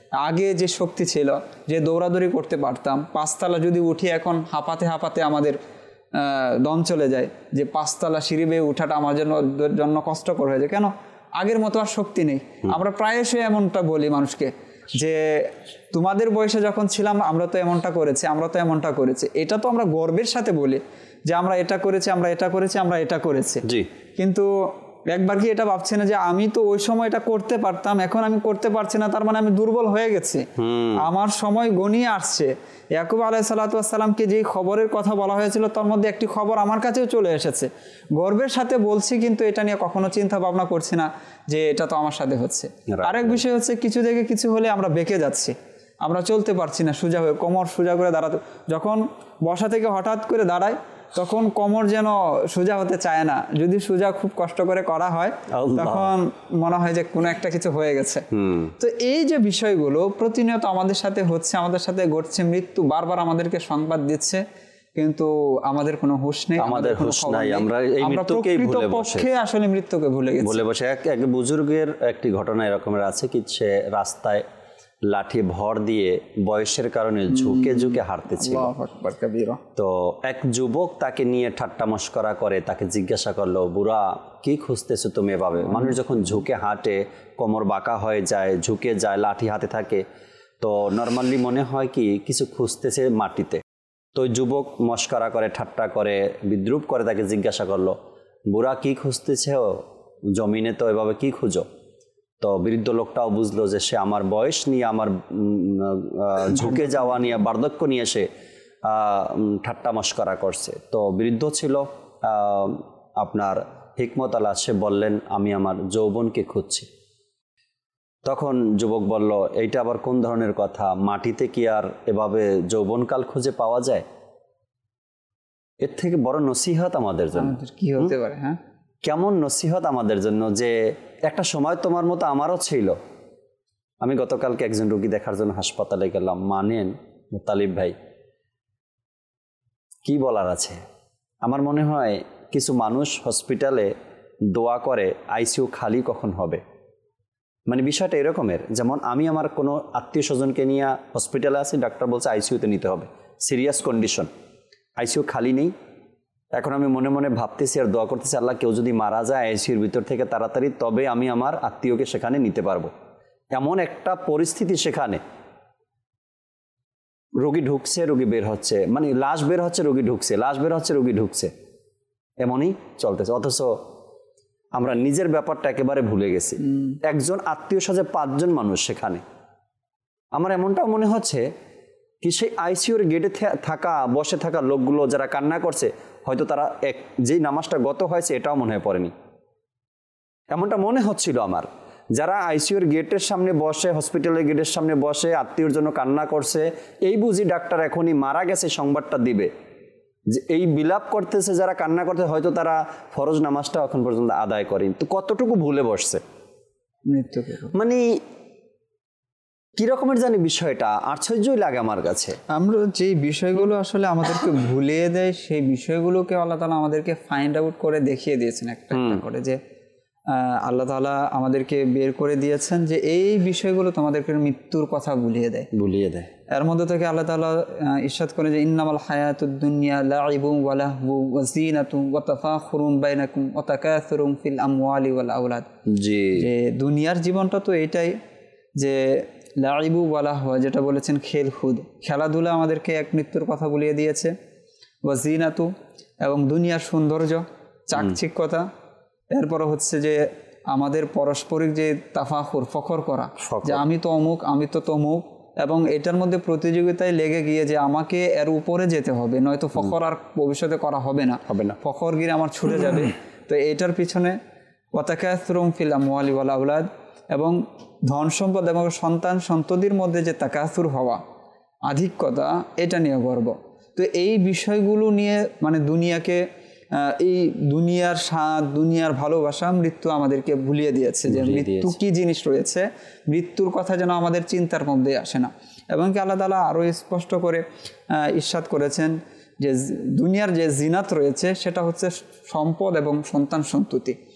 আগে যে শক্তি ছিল, যে দৌড়াদৌড়ি করতে পারতাম, পাঁচতলা যদি উঠি এখন হাঁপাতে হাঁপাতে আমাদের দম চলে যায়, যে পাঁচতলা সিঁড়ি বেয়ে উঠাটা আমার জন্য জন্য কষ্টকর হয়ে যায়। কেন? আগের মতো আর শক্তি নেই। আমরা প্রায়শই এমনটা বলি মানুষকে যে তোমাদের বয়সে যখন ছিলাম আমরা তো এমনটা করেছি, আমরা তো এমনটা করেছি। এটা তো আমরা গর্বের সাথে বলি যে আমরা এটা করেছি, আমরা এটা করেছি, আমরা এটা করেছি। কিন্তু একবার কি এটা ভাবছে না যে আমি তো ওই সময় এটা করতে পারতাম, এখন আমি করতে পারছি না, তার মানে আমি দুর্বল হয়ে গেছি, আমার সময় গনিয়ে আসছে। ইয়াকুব আলাইহিস সালাতু ওয়াস সালামকে যে খবরের কথা বলা হয়েছিল তার মধ্যে একটি খবর আমার কাছেও চলে এসেছে। গর্বের সাথে বলছি, কিন্তু এটা নিয়ে কখনো চিন্তা ভাবনা করছি না যে এটা তো আমার সাথে হচ্ছে। আরেক বিষয় হচ্ছে কিছু থেকে কিছু হলে আমরা বেঁকে যাচ্ছি, আমরা চলতে পারছি না সোজা হয়ে, কোমর সোজা করে দাঁড়াতে। যখন বসা থেকে হঠাৎ করে দাঁড়ায় তখন কোমর যেন সোজা হতে চায় না, যদি সোজা খুব কষ্ট করে করা হয় তখন মনে হয় যে কোনো একটা কিছু হয়ে গেছে। তো এই যে বিষয়গুলো প্রতিনিয়ত আমাদের সাথে হচ্ছে, আমাদের সাথে ঘটছে, মৃত্যু বারবার আমাদেরকে সংবাদ দিচ্ছে, কিন্তু আমাদের কোনো হুঁশ নেই, আমাদের হুঁশ নাই। আমরা এই মৃত্যুকেই ভুলে বসে, আসলে মৃত্যুকে ভুলে গেছি, ভুলে বসে। এক এক বুজুর্গের একটি ঘটনা এরকমের আছে কি, সে রাস্তায় লাঠি ভর দিয়ে বয়সের কারণে ঝুঁকে ঝুঁকে হাঁটতেছিল। তো এক যুবক তাকে নিয়ে ঠাট্টা মশকরা করে, তাকে জিজ্ঞাসা করলো, বুড়া কি খুঁজতেছো তুমি এভাবে? মানুষ যখন ঝুঁকে হাঁটে, কোমর বাঁকা হয়ে যায়, ঝুঁকে যায়, লাঠি হাতে থাকে, তো নর্মালি মনে হয় কি কিছু খুঁজতেছে মাটিতে। তো যুবক মশকরা করে, ঠাট্টা করে, বিদ্রুপ করে তাকে জিজ্ঞাসা করলো, বুড়া কি খুঁজতেছে জমিনে, তো এভাবে কি খুঁজো? তো বৃদ্ধ লোকটাও বুঝলো যে সে আমার বয়স নিয়ে, আমার ঝুঁকে যাওয়া নিয়ে, বার্ধক্য নিয়ে সে ঠাট্টা মশকরা করছে। তো বৃদ্ধ ছিল আপনার হিকমত আলা, সে বললেন, আমি আমার যৌবনকে খুঁজছি। তখন যুবক বলল, এইটা আবার কোন ধরনের কথা? মাটিতে কি আর এভাবে যৌবনকাল খুঁজে পাওয়া যায়? এর থেকে বড় নসিহত আমাদের জন্য কি হতে পারে? হ্যাঁ, কেমন নসিহত আমাদের জন্য যে একটা সময় তোমার মতো আমারও ছিল। আমি গতকালকে একজন রোগী দেখার জন্য হাসপাতালে গেলাম, মানেন মুতালিব ভাই, কি বলার আছে। আমার মনে হয় কিছু মানুষ হসপিটালে দোয়া করে আইসিইউ খালি কখন হবে। মানে বিষয়টা এরকমের, যেমন আমি আমার কোনো আত্মীয় স্বজনকে নিয়ে হসপিটালে আছি, ডাক্তার বলছে আইসিইউতে নিতে হবে, সিরিয়াস কন্ডিশন, আইসিইউ খালি নেই। এখন আমি মনে মনে ভাবতেছি আর দোয়া করতেছি, আল্লাহ কেউ যদি মারা যায় আইসিইউর ভিতর থেকে তাড়াতাড়ি, তবে আমি আমার আত্মীয়কে সেখানে নিতে পারবো। এমন একটা পরিস্থিতি, সেখানে রোগী ঢুকছে, রোগী বের হচ্ছে, মানে লাশ বের হচ্ছে, রোগী ঢুকছে, লাশ বের হচ্ছে, রোগী ঢুকছে, এমনই চলতেছে। অথচ আমরা নিজের ব্যাপারটা একেবারে ভুলে গেছি। একজন আত্মীয় সাথে পাঁচজন মানুষ সেখানে। আমার এমনটাও মনে হচ্ছে কি সেই আইসিইউর গেটে থাকা, বসে থাকা লোকগুলো যারা কান্না করছে, হয়তো তারা এক যেই নামাজটা গত হয়েছে এটাও মনে হয় পড়েনি, এমনটা মনে হচ্ছিল আমার। যারা আইসিইউর গেটের সামনে বসে, হসপিটালের গেটের সামনে বসে আত্মীয়র জন্য কান্না করছে, এই বুঝি ডাক্তার এখনই মারা গেছে সংবাদটা দিবে, যে এই বিলাপ করতেছে যারা কান্না করতে, হয়তো তারা ফরজ নামাজটা এখন পর্যন্ত আদায় করেন। তো কতটুকু ভুলে বসছে মৃত্যুকে। মানে কি রকমের জানি বিষয়টা আশ্চর্যই লাগে আমার কাছে। আমরা যে বিষয়গুলো আসলে আমাদেরকে ভুলিয়ে দেয়, সেই বিষয়গুলোকে আল্লাহ তাআলা আমাদেরকে ফাইন্ড আউট করে দেখিয়ে দিয়েছেন একটা একটা করে, যে আল্লাহ তাআলা আমাদেরকে বের করে দিয়েছেন যে এই বিষয়গুলো তোমাদেরকে মৃত্যুর কথা ভুলিয়ে দেয় ভুলিয়ে দেয় এর মধ্যে থেকে আল্লাহ তাআলা ইরশাদ করে যে ইন্নামাল হায়াতুদ দুনিয়া লাইবুন ওয়া লাহবু ওয়া যিনাতুন ওয়া তাফাখুরুন বাইনাকুম ওয়া তাকাসুরুন ফিল আমওয়ালি ওয়াল আওলাদ। জি, যে দুনিয়ার জীবনটা তো এটাই, যে লাইবু ওয়া লাহু, যেটা বলেছেন খেলকুদ, খেলাধুলা আমাদেরকে এক মৃত্যুর কথা বলিয়ে দিয়েছে। ওয়া যিনাতু, এবং দুনিয়ার সৌন্দর্য, চাকচিক্যতা। এরপর হচ্ছে যে আমাদের পারস্পরিক যে তাফাখুর, ফখর করা, যে আমি তো অমুক, আমি তো তমুক, এবং এটার মধ্যে প্রতিযোগিতায় লেগে গিয়ে যে আমাকে এর উপরে যেতে হবে, নয়তো ফখর আর ভবিষ্যতে করা হবে না, হবে না, ফখর গিয়ে আমার ছুটে যাবে। তো এটার পিছনে ওয়া তাকাসুরুন ফিল আমওয়ালি ওয়াল আওলাদ, এবং ধন সম্পদ এবং সন্তান সন্ততির মধ্যে যে তাকাসুর হওয়া, আধিক্যতা, এটা নিয়ে গর্ব। তো এই বিষয়গুলো নিয়ে মানে দুনিয়াকে, এই দুনিয়ার স্বাদ, দুনিয়ার ভালোবাসা মৃত্যু আমাদেরকে ভুলিয়ে দিয়েছে যে মৃত্যু কি জিনিস রয়েছে, মৃত্যুর কথা যেন আমাদের চিন্তার মধ্যে আসে না। এবং কি আল্লাহ তাআলা আরও স্পষ্ট করে ইরশাদ করেছেন যে দুনিয়ার যে জিনাত রয়েছে সেটা হচ্ছে সম্পদ এবং সন্তান সন্ততি।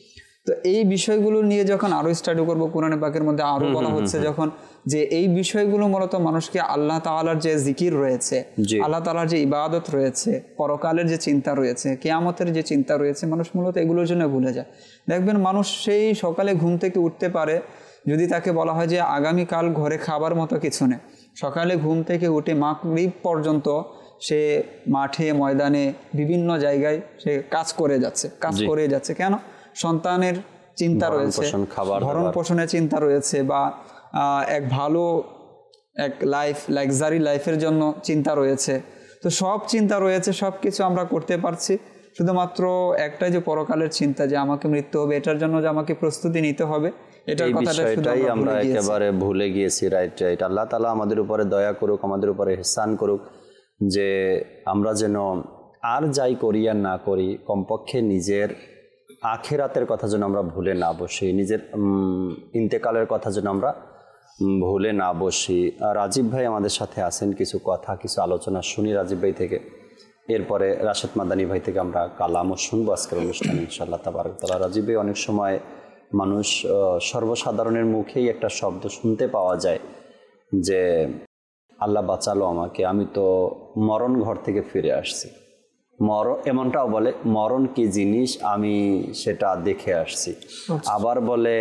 তো এই বিষয়গুলো নিয়ে যখন আরো স্টাডি করবো, কোরআনে পাকের মধ্যে আরো বলা হচ্ছে যখন যে এই বিষয়গুলো মূলত মানুষকে আল্লাহ তাআলার যে জিকির রয়েছে, আল্লাহ তাআলার যে ইবাদত রয়েছে, পরকালের যে চিন্তা রয়েছে, কিয়ামতের যে চিন্তা রয়েছে, মানুষ মূলত এগুলোর জন্য ভুলে যায়। দেখবেন মানুষ সেই সকালে ঘুম থেকে উঠতে পারে, যদি তাকে বলা হয় যে আগামীকাল ঘরে খাবার মতো কিছু নেই, সকালে ঘুম থেকে উঠে মাগরিব পর্যন্ত সে মাঠে ময়দানে বিভিন্ন জায়গায় সে কাজ করে যাচ্ছে কাজ করে যাচ্ছে কেন? সন্তানের চিন্তা রয়েছে, ভরণ পোষণের চিন্তা রয়েছে, বা এক ভালো এক লাইফ লাক্সারি লাইফের জন্য চিন্তা রয়েছে। তো সব চিন্তা রয়েছে, সব কিছু আমরা করতে পারছি, শুধুমাত্র একটাই যে পরকালের চিন্তা, যে আমাকে মৃত্যু হবে, এটার জন্য যে আমাকে প্রস্তুতি নিতে হবে, এটার কথাটা শুধু আমরা একেবারে ভুলে গিয়েছি। রাইট রাইট আল্লাহ তাআলা আমাদের উপরে দয়া করুক, আমাদের উপরে ইহসান করুক, যে আমরা যেন আর যাই করি আর না করি, কমপক্ষে নিজের আখিরাতের কথা যেন আমরা ভুলে না বসি, নিজের ইন্তেকালের কথা যেন আমরা ভুলে না বসি। রাজীব ভাই আমাদের সাথে আছেন, কিছু কথা কিছু আলোচনা শুনি রাজীব ভাই থেকে, এরপরে রাশেদ মাদানী ভাই থেকে আমরা কালামও শুনবো আজকের অনুষ্ঠানে ইনশাআল্লাহ তাবারক তাআলা। রাজীব ভাই, অনেক সময় মানুষ সর্বসাধারণের মুখেই একটা শব্দ শুনতে পাওয়া যায় যে আল্লাহ বাঁচালো আমাকে, আমি তো মরণ ঘর থেকে ফিরে আসছি। মরণ এমনটাও বলে, মরণ কি জিনিস আমি সেটা দেখে আসছি। আবার বলে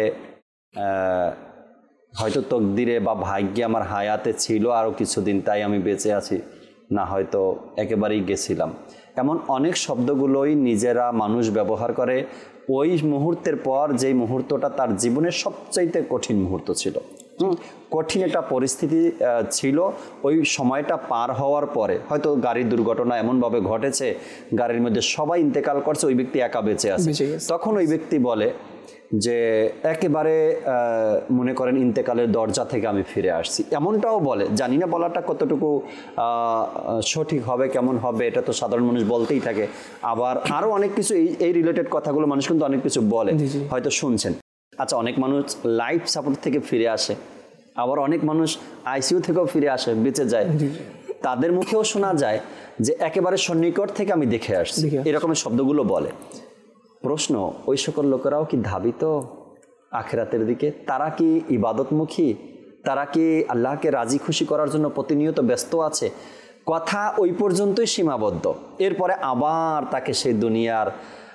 হয়তো তকদিরে বা ভাগ্যে আমার হায়াতে ছিল আরও কিছুদিন, তাই আমি বেঁচে আছি, না হয়তো একেবারেই গেছিলাম। এমন অনেক শব্দগুলোই নিজেরা মানুষ ব্যবহার করে ওই মুহূর্তের পর, যেই মুহূর্তটা তার জীবনের সবচাইতে কঠিন মুহূর্ত ছিল, কঠিন একটা পরিস্থিতি ছিল, ওই সময়টা পার হওয়ার পরে হয়তো গাড়ির দুর্ঘটনা এমনভাবে ঘটেছে, গাড়ির মধ্যে সবাই ইন্তেকাল করছে, ওই ব্যক্তি একা বেঁচে আছে। তখন ওই ব্যক্তি বলে যে একেবারে মনে করেন ইন্তেকালের দরজা থেকে আমি ফিরে আসছি, এমনটাও বলে। জানি না বলাটা কতটুকু সঠিক হবে, কেমন হবে, এটা তো সাধারণ মানুষ বলতেই থাকে। আবার আরও অনেক কিছু এই এই রিলেটেড কথাগুলো মানুষ কিন্তু অনেক কিছু বলে, হয়তো শুনছেন। আচ্ছা, অনেক মানুষ লাইফ সাপোর্ট থেকে ফিরে আসে, আবার অনেক মানুষ আইসিইউ থেকেও ফিরে আসে, বেঁচে যায়। তাদের মুখেও শোনা যায় যে একেবারে সন্নিকট থেকে আমি দেখে আসছি, এরকমের শব্দগুলো বলে। প্রশ্ন, ওই সকল লোকেরাও কি ধাবিত আখিরাতের দিকে? তারা কি ইবাদতমুখী? তারা কি আল্লাহকে রাজি খুশি করার জন্য প্রতিনিয়ত ব্যস্ত আছে? কথা ওই পর্যন্তই সীমাবদ্ধ, এরপরে আবার তাকে সেই দুনিয়ার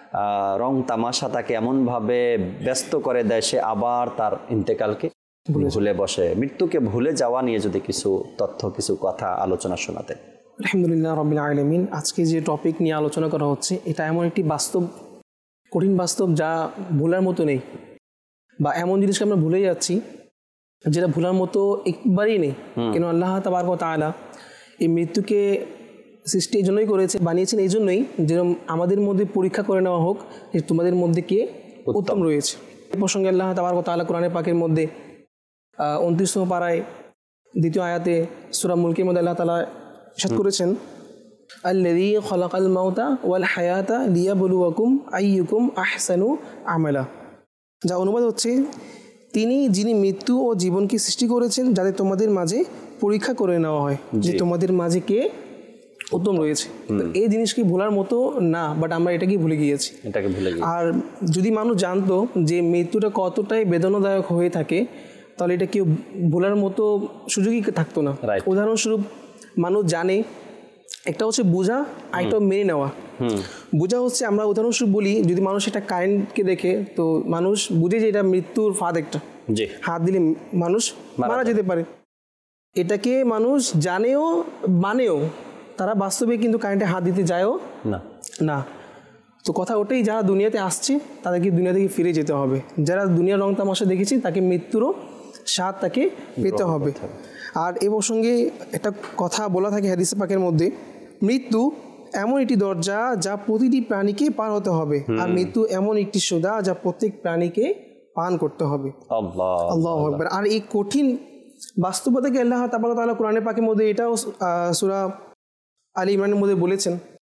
রং তামাশা তাকে এমনভাবে ব্যস্ত করে দেয়, সে আবার তার ইন্তেকালকে ভুলে বসে। মৃত্যুকে ভুলে যাওয়া নিয়ে যদি কিছু তথ্য, কিছু কথা আলোচনা শোনাতেন। আলহামদুলিল্লাহ রাব্বিল আলামিন। আজকে যে টপিক নিয়ে আলোচনা করা হচ্ছে, এটা এমন একটি বাস্তব, কঠিন বাস্তব, যা ভুলার মতো নেই, বা এমন জিনিসকে আমরা ভুলে যাচ্ছি যেটা ভুলার মতো একবারই নেই। কেন আল্লাহ তাবারক ওয়া তাআলা এই মৃত্যুকে সৃষ্টি এই জন্যই করেছে, বানিয়েছেন এই জন্যই যেরকম আমাদের মধ্যে পরীক্ষা করে নেওয়া হোক যে তোমাদের মধ্যে কে উত্তম রয়েছে। এই প্রসঙ্গে আল্লাহ তাবারক ওয়া তাআলা কোরআনে পাকের মধ্যে উনত্রিশতম পারায় দ্বিতীয় আয়াতে সূরা মুলকের মধ্যে আল্লাহ তাআলা ইরশাদ করেছেন, আল্লাযী খালাকাল মাউতা ওয়াল হায়াতা লিয়াবলুয়াকুম আইয়ুকুম আহসানু আমালা, যা অনুবাদ হচ্ছে, তিনি যিনি মৃত্যু ও জীবনকে সৃষ্টি করেছেন যাতে তোমাদের মাঝে পরীক্ষা করে নেওয়া হয় যে তোমাদের মাঝে কে উত্তম রয়েছে। এই জিনিসকে ভোলার মতো না, বাট আমরা এটাকে ভুলে গিয়েছি। এটাকে ভুলে গিয়েছি। আর যদি মানুষ জানতো যে মৃত্যুটা কতটাই বেদনাদায়ক হয়ে থাকে, তাহলে এটা কেউ ভোলার মতো সুযোগই থাকতো না। উদাহরণস্বরূপ, মানুষ জানে, একটা হচ্ছে বোঝা, আরেকটা মেনে নেওয়া। বোঝা হচ্ছে, আমরা উদাহরণস্বরূপ বলি, যদি মানুষ একটা কারেন্টকে দেখে, তো মানুষ বুঝে যে এটা মৃত্যুর ফাঁদ, একটা হাত দিলে মানুষ মারা যেতে পারে। এটাকে মানুষ জানেও মানেও, তারা বাস্তবে কিন্তু কারেন্টে হাত দিতে যায়ও না না তো কথা ওটাই, যারা দুনিয়াতে আসছে তাদেরকে দুনিয়া থেকে ফিরে যেতে হবে। যারা দুনিয়ার রং তামাশা দেখেছি, তাকে মৃত্যুরও স্বাদ তাকে পেতে হবে। আর এ প্রসঙ্গে একটা কথা বলা থাকে হাদিস পাকের মধ্যে, মৃত্যু এমন একটি দরজা যা প্রতিটি প্রাণীকে পার হতে হবে, আর মৃত্যু এমন একটি সোদা যা প্রত্যেক প্রাণীকে পান করতে হবে। আল্লাহু আকবার। আর এই কঠিন বাস্তবতাকে আল্লাহ তাআলা কোরআনে পাকের মধ্যে এটাও সূরা আলী ইমরানের মধ্যে বলেছেন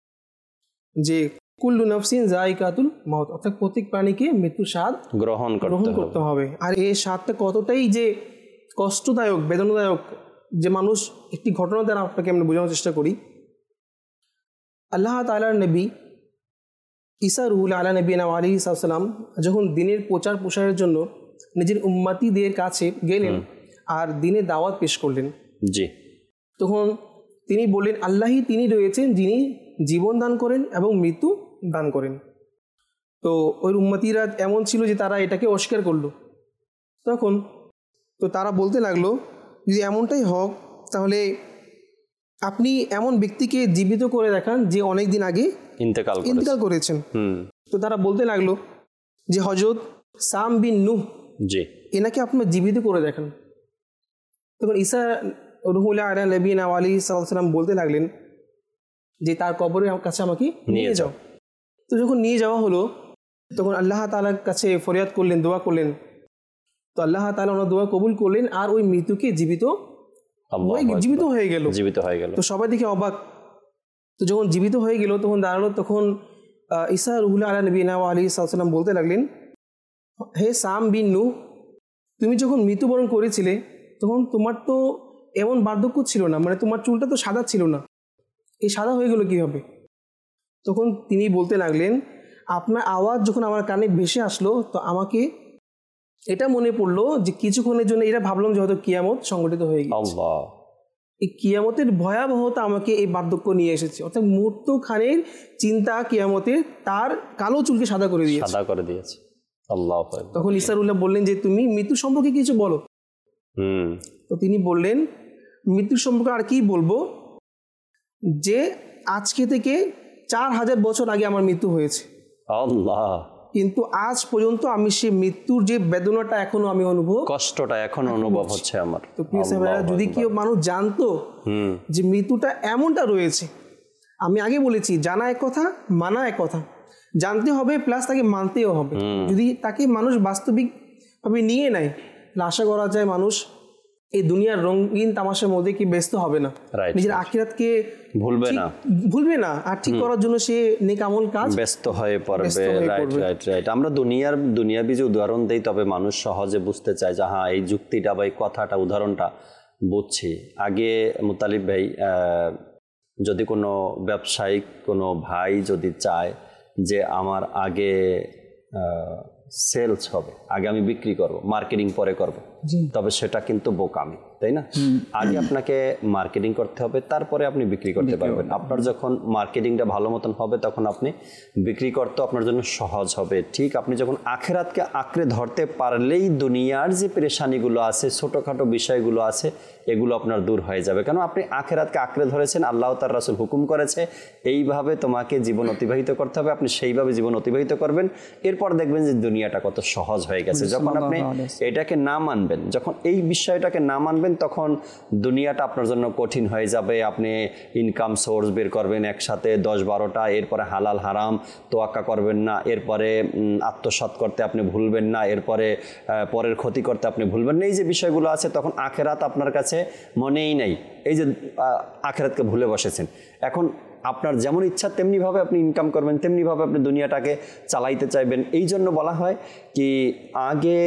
যে কুল্লু নাফসিন যায়িকাতুল মাউত, অর্থাৎ প্রত্যেক প্রাণীকে মৃত্যুর স্বাদ গ্রহণ গ্রহণ করতে হবে। আর এই স্বাদটা কতটাই যে কষ্টদায়ক, বেদনাদায়ক, যে মানুষ একটি ঘটনা দ্বারা আপনাকে আমরা বোঝানোর চেষ্টা করি। আল্লাহ তাআলার নবী ঈসা রুহুল আলা নবীনা আলী সাল্লাম যখন দিনের প্রচার প্রসারের জন্য নিজের উম্মাতিদের কাছে গেলেন আর দিনের দাওয়াত পেশ করলেন, জি, তখন তিনি বললেন আল্লাহই তিনি রয়েছেন যিনি জীবন দান করেন এবং মৃত্যু দান করেন। তো ওই উম্মতিরা এমন ছিল যে তারা এটাকে অস্বীকার করলো। তখন তো তারা বলতে লাগলো যদি এমনটাই হোক তাহলে আপনি এমন ব্যক্তিকে জীবিত করে দেখান যে অনেক দিন আগে ইন্তেকাল ইন্তেকাল করেছেন। তো তারা বলতে লাগলো যে হযরত সাম বিন নূহ, জি, এনাকে আপনি জীবিত করে দেখান। তখন ঈসা রুহুল আলা নবীনা আলী সাল্লাম বলতে লাগলেন যে তার কবরের কাছে আমাকে নিয়ে যাও। তো যখন নিয়ে যাওয়া হলো তখন আল্লাহ তাআলার কাছে ফরিয়াদ করলেন, দোয়া করলেন। তো আল্লাহ তাআলা ওনার দোয়া কবুল করলেন আর ওই মৃত্যুকে জীবিত জীবিত হয়ে গেল জীবিত হয়ে গেল তো সবাই দেখে অবাক। তো যখন জীবিত হয়ে গেল তখন দাঁড়ালো, তখন ঈসা রুহুল আলা নবীনা আলী সাল্লাম বলতে লাগলেন হে সাম বিন নূহ, তুমি যখন মৃত্যুবরণ করেছিলে তখন তোমার তো এমন বার্ধক্য ছিল না, মানে তোমার চুলটা তো সাদা ছিল না, এই সাদা হয়ে গেল কীভাবে? তখন তিনি বলতে লাগলেন আপনার আওয়াজ যখন আমার কানে ভেসে আসলো তো আমাকে এটা মনে পড়লো যে কিছুক্ষণের জন্য এটা ভাবলাম যে হয়তো কিয়ামত সংগঠিত হয়ে গেছে। এই কিয়ামতের ভয়াবহতা আমাকে এই বার্ধক্য নিয়ে এসেছে, অর্থাৎ মুহূর্তখানের চিন্তা কিয়ামতের তার কালো চুলকে সাদা করে দিয়েছে সাদা করে দিয়েছে আল্লাহ। তখন ঈসা রুহুল্লাহ বললেন যে তুমি মৃত্যু সম্পর্কে কিছু বলো। হুম তো তিনি বললেন মৃত্যু সম্পর্কে আর কি বলবো, যে আজকে থেকে চার হাজার বছর আগে আমার মৃত্যু হয়েছে আল্লাহ, কিন্তু আজ পর্যন্ত আমি সে মৃত্যুর যে বেদনাটা এখনো আমি অনুভব, কষ্টটা এখনো অনুভব হচ্ছে আমার। তো প্রিয় সাহেবেরা, যদি কেউ মানুষ জানতো যে মৃত্যুটা এমনটা রয়েছে, আমি আগে বলেছি জানা এক কথা, মানা এক কথা, জানতে হবে প্লাস তাকে মানতেও হবে। যদি তাকে মানুষ বাস্তবিকভাবে নিয়ে নেয় আশা করা যায় মানুষ এই দুনিয়ার রঙিন তামাশার মধ্যে কি ব্যস্ত হবে না, নিজের আখিরাতকে ভুলবে না ভুলবে না আর ঠিক করার জন্য সে নেক আমল কাজ ব্যস্ত হয়ে পড়বে। রাইট রাইট রাইট আমরা দুনিয়ার দুনিয়াবি যে উদাহরণ দেই, তবে মানুষ সহজে বুঝতে চায় যে হ্যাঁ এই যুক্তিটা বা এই কথাটা উদাহরণটা বুঝছি। আগে মুতালিব ভাই, যদি কোনো ব্যবসায়িক কোনো ভাই যদি চায় যে আমার আগে সেলস হবে, আগে আমি বিক্রি করব, মার্কেটিং পরে করব, তবে সেটা কিন্তু বোকামি, তাই না? আগে আপনাকে মার্কেটিং করতে হবে, তারপরে আপনি বিক্রি করতে পারবেন। আপনার যখন মার্কেটিংটা ভালো মতন হবে তখন আপনি বিক্রি করতে আপনার জন্য সহজ হবে। ঠিক আপনি যখন আখেরাতকে আঁকড়ে ধরতে পারলেই দুনিয়ার যে পেরেশানিগুলো আছে, ছোটোখাটো বিষয়গুলো আছে, এগুলো আপনার দূর হয়ে যাবে। কেন আপনি আখেরাতকে আঁকড়ে ধরেছেন, আল্লাহ তার রাসূল হুকুম করেছে এইভাবে তোমাকে জীবন অতিবাহিত করতে হবে, আপনি সেইভাবে জীবন অতিবাহিত করবেন। এরপর দেখবেন যে দুনিয়াটা কত সহজ হয়ে গেছে। যখন আপনি এটাকে না মানবেন, যখন এই বিষয়টাকে না মানবেন, তখন দুনিয়াটা আপনার জন্য কঠিন হয়ে যাবে। আপনি ইনকাম সোর্স বের করবেন একসাথে দশ বারোটা, এরপরে হালাল হারাম তোয়াক্কা করবেন না, এরপরে আত্মসাৎ করতে আপনি ভুলবেন না, এরপরে পরের ক্ষতি করতে আপনি ভুলবেন না। এই যে বিষয়গুলো আছে, তখন আখেরাত আপনার কাছে মনেই নাই। এই যে আখেরাতকে ভুলে বসেছেন। এখন আপনার যেমন ইচ্ছা তেমনিভাবে আপনি ইনকাম করবেন, তেমনিভাবে আপনি দুনিয়াটাকে চালাইতে চাইবেন। এই জন্য বলা হয় কি আগে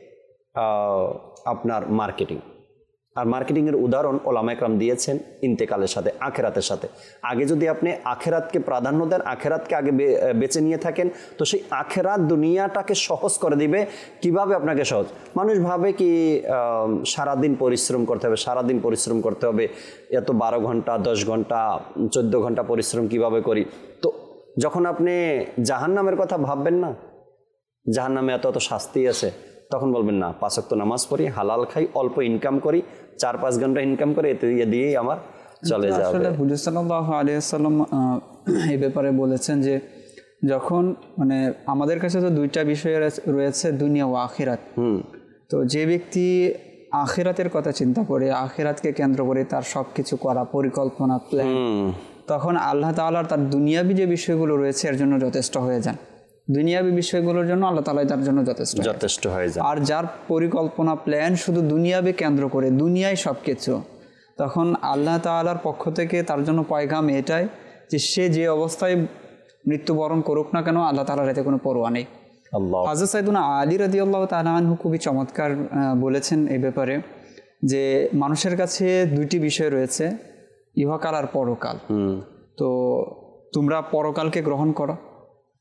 আপনার মার্কেটিং, আর মার্কেটিংয়ের উদাহরণ ওলামা একরাম দিয়েছেন ইন্তেকালের সাথে, আখেরাতের সাথে। আগে যদি আপনি আখেরাতকে প্রাধান্য দেন, আখেরাতকে আগে বেছে নিয়ে থাকেন, তো সেই আখেরাত দুনিয়াটাকে সহজ করে দিবে। কিভাবে আপনাকে সহজ? মানুষ ভাবে কি সারাদিন পরিশ্রম করতে হবে, সারাদিন পরিশ্রম করতে হবে, এত বারো ঘন্টা দশ ঘন্টা চোদ্দ ঘন্টা পরিশ্রম কিভাবে করি? তো যখন আপনি জাহান্নামের কথা ভাববেন না, জাহান্নামে এত এত শাস্তি আছে, তখন বলবেন না, পাঁচ ওয়াক্ত নামাজ পড়ি, হালাল খাই, অল্প ইনকাম করি, চার পাঁচ ঘন্টা ইনকাম করে এতে দিয়ে দিয়েই আমার চলে যাবে। আসলে হুজুর সাল্লাল্লাহু আলাইহি ওয়াসাল্লাম এই ব্যাপারে বলেছেন যে যখন মানে আমাদের কাছে তো দুইটা বিষয় রয়েছে, দুনিয়া ও আখিরাত। তো যে ব্যক্তি আখিরাতের কথা চিন্তা করে, আখিরাতকে কেন্দ্র করে তার সব কিছু করা, পরিকল্পনা, প্ল্যান, তখন আল্লাহ তাআলার তার দুনিয়াবি যে বিষয়গুলো রয়েছে এর জন্য যথেষ্ট হয়ে যান। দুনিয়াবি বিষয়গুলোর জন্য আল্লাহ তাআলা তার জন্য যথেষ্ট যথেষ্ট হয়ে যায়। আর যার পরিকল্পনা প্ল্যান শুধু দুনিয়াবি কেন্দ্র করে, দুনিয়ায় সব কিছু, তখন আল্লাহ তাআলার পক্ষ থেকে তার জন্য পয়গাম এটাই যে সে যে অবস্থায় মৃত্যুবরণ করুক না কেন, আল্লাহ তাআলার এতে কোনো পরোয়া নেই। হযরত সাইয়েদুনা আলী রাদিয়াল্লাহু তাআলা আনহু খুবই চমৎকার বলেছেন এই ব্যাপারে যে মানুষের কাছে দুইটি বিষয় রয়েছে, ইহকাল আর পরকাল। তো তোমরা পরকালকে গ্রহণ করো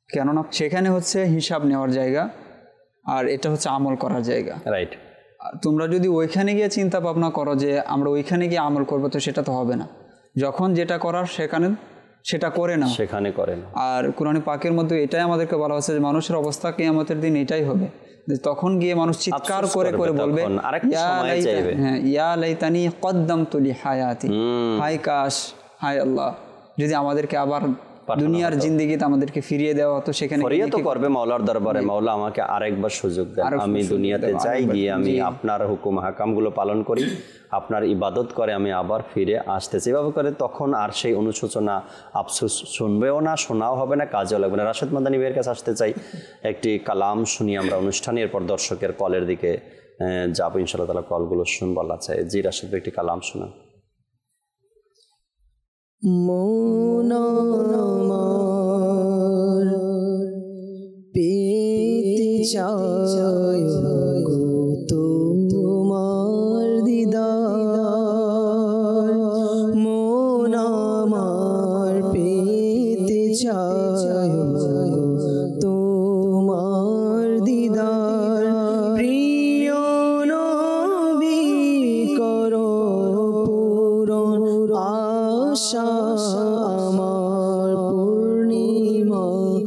কেননা সেখানে হচ্ছে হিসাব নেওয়ার জায়গা, আর এটা হচ্ছে আমল করার জায়গা। রাইট। তোমরা যদি ওইখানে গিয়ে চিন্তা ভাবনা করো যে আমরা ওইখানে গিয়ে আমল করবো, তো সেটা তো হবে না। যখন যেটা করার সেখানে সেটা করে না, সেখানে করে না। আর কোরআনে পাকের মধ্যে এটাই আমাদেরকে বলা হচ্ছে যে মানুষের অবস্থা কিয়ামতের দিন এটাই হবে, যে তখন গিয়ে মানুষ চিৎকার করে করে বলবে, হ্যাঁ, ইয়া লাইতানি কদ্দামতু লি হায়াতি, হায় কাশ, হায় আল্লাহ, যদি আমাদেরকে আবার দুনিয়ার জিন্দেগিতে আমাদেরকে ফিরিয়ে দেওয়া হতো। সেখানে ফরিয়াদ তো করবে মাওলার দরবারে, মাওলা আমাকে আরেকবার সুযোগ দেন, আমি দুনিয়াতে যাই, গিয়ে আমি আপনার হুকুম হাকামগুলো পালন করি, আপনার ইবাদত করে আমি আবার ফিরে আসতেছি। এভাবে করে তখন আর সেই অনুশোচনা আফসোস শুনবেও না, শোনাও হবে না, কাজেও লাগবে না। রাশেদ মাদানী ভাইয়ের কাছে আসতে চাই, একটি কালাম শুনি আমরা অনুষ্ঠানে, এরপর দর্শকের কলের দিকে যাবো ইনশাআল্লাহ তাআলা, কলগুলো শুনবো আল্লাহ চাই। জি রাশেদ ভাই, একটি কালাম শোনান। মন আমার পেতে চায় গো তোমার দিদার, মন আমার পেতে চায় গো তোমার দিদার, প্রিয় নবী করো পূরণ আশা আমার, পূর্ণিমা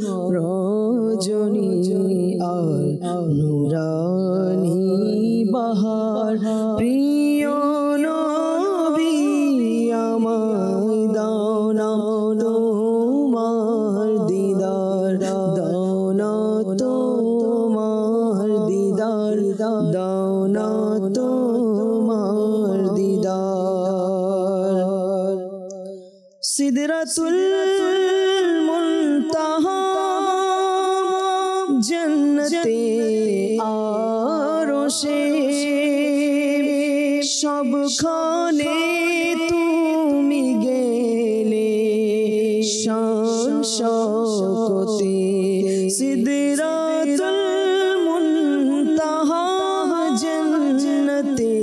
রজনী আর নুরানি বাহার, প্রিয় নবী আমায় দাও না তোমার দিদার, দাও না তোমার দিদার, দাও না তোমার দিদার। সিদরাতুল মুনতাহা জান্নাতে আরশে, সবখানে তুমি গেলে শান শওকতে, সিদরাতুল মুনতাহা জান্নাতে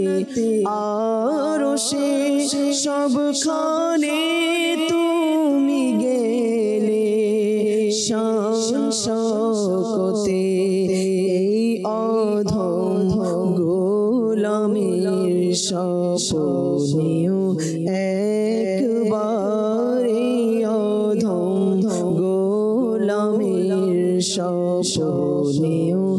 আরশে, সবখানে তুমি গেলে শান শওকতে, এই অধম গোলামের স্বপ্নেও একবার, এই অধম গোলামের স্বপ্নেও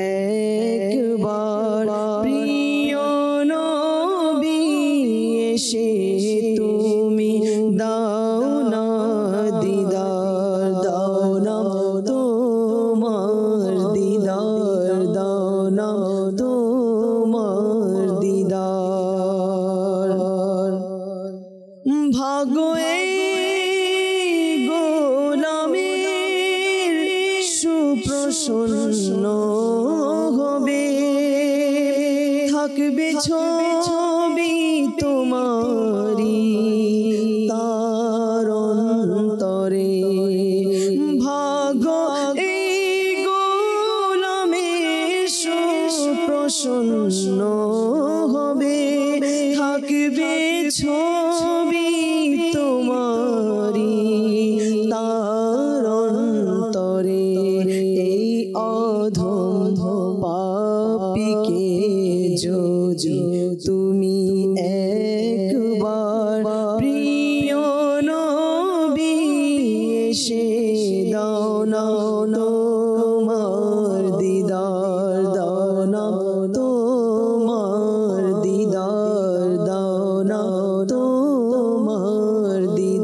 একবার, প্রিয় নবী এসে তুমি দাও না দিদার, দাও না তোমার দিদার, দাও না তোমার দিদার। ভাগো এই গোলামের সুপ্রসন্ন হবে, থাকবে ছবি তোমারি তার অন্তরে, ভাগো এই গোলামের সুপ্রসন্ন হবে, থাকবে ছবি তোমারি তার অন্তরে, এই অধম পাপীকে যদি তুমি একবার, প্রিয় নবী এসে দাও না তোমার দিদার, দাও না তোমার দিদার, দাও না তোমার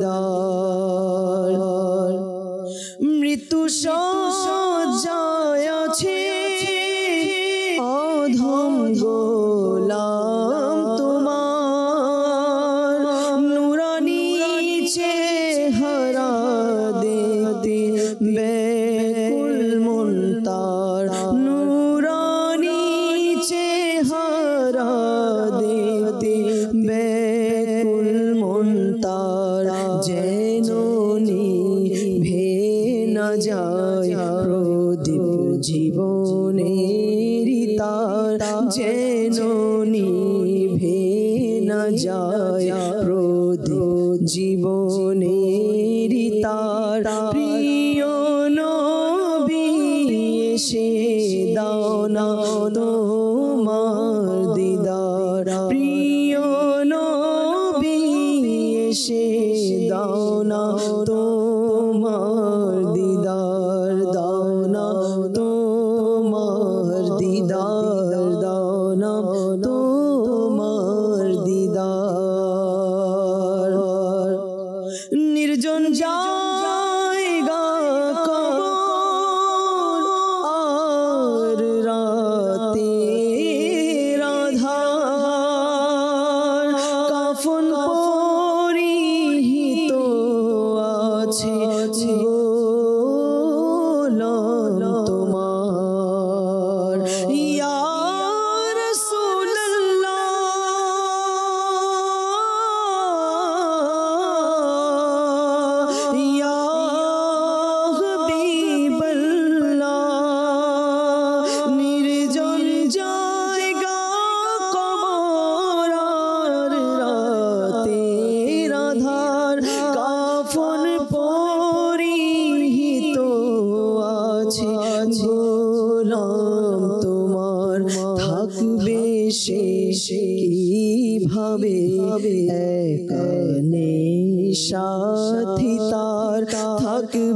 দিদার। মৃত্যু শয্যায় আছে অধম গোলাম তোমার, নুরানি চেহারা দেখতে ব্যাকুল মন তার, নুরানি চেহারা দেখতে ব্যাকুল মন তার, যেন নিভে না যায় প্রদীপ জীবনের তার, যেন নিভে না যায় প্রদীপ জীবনের তার, প্রিয় নবী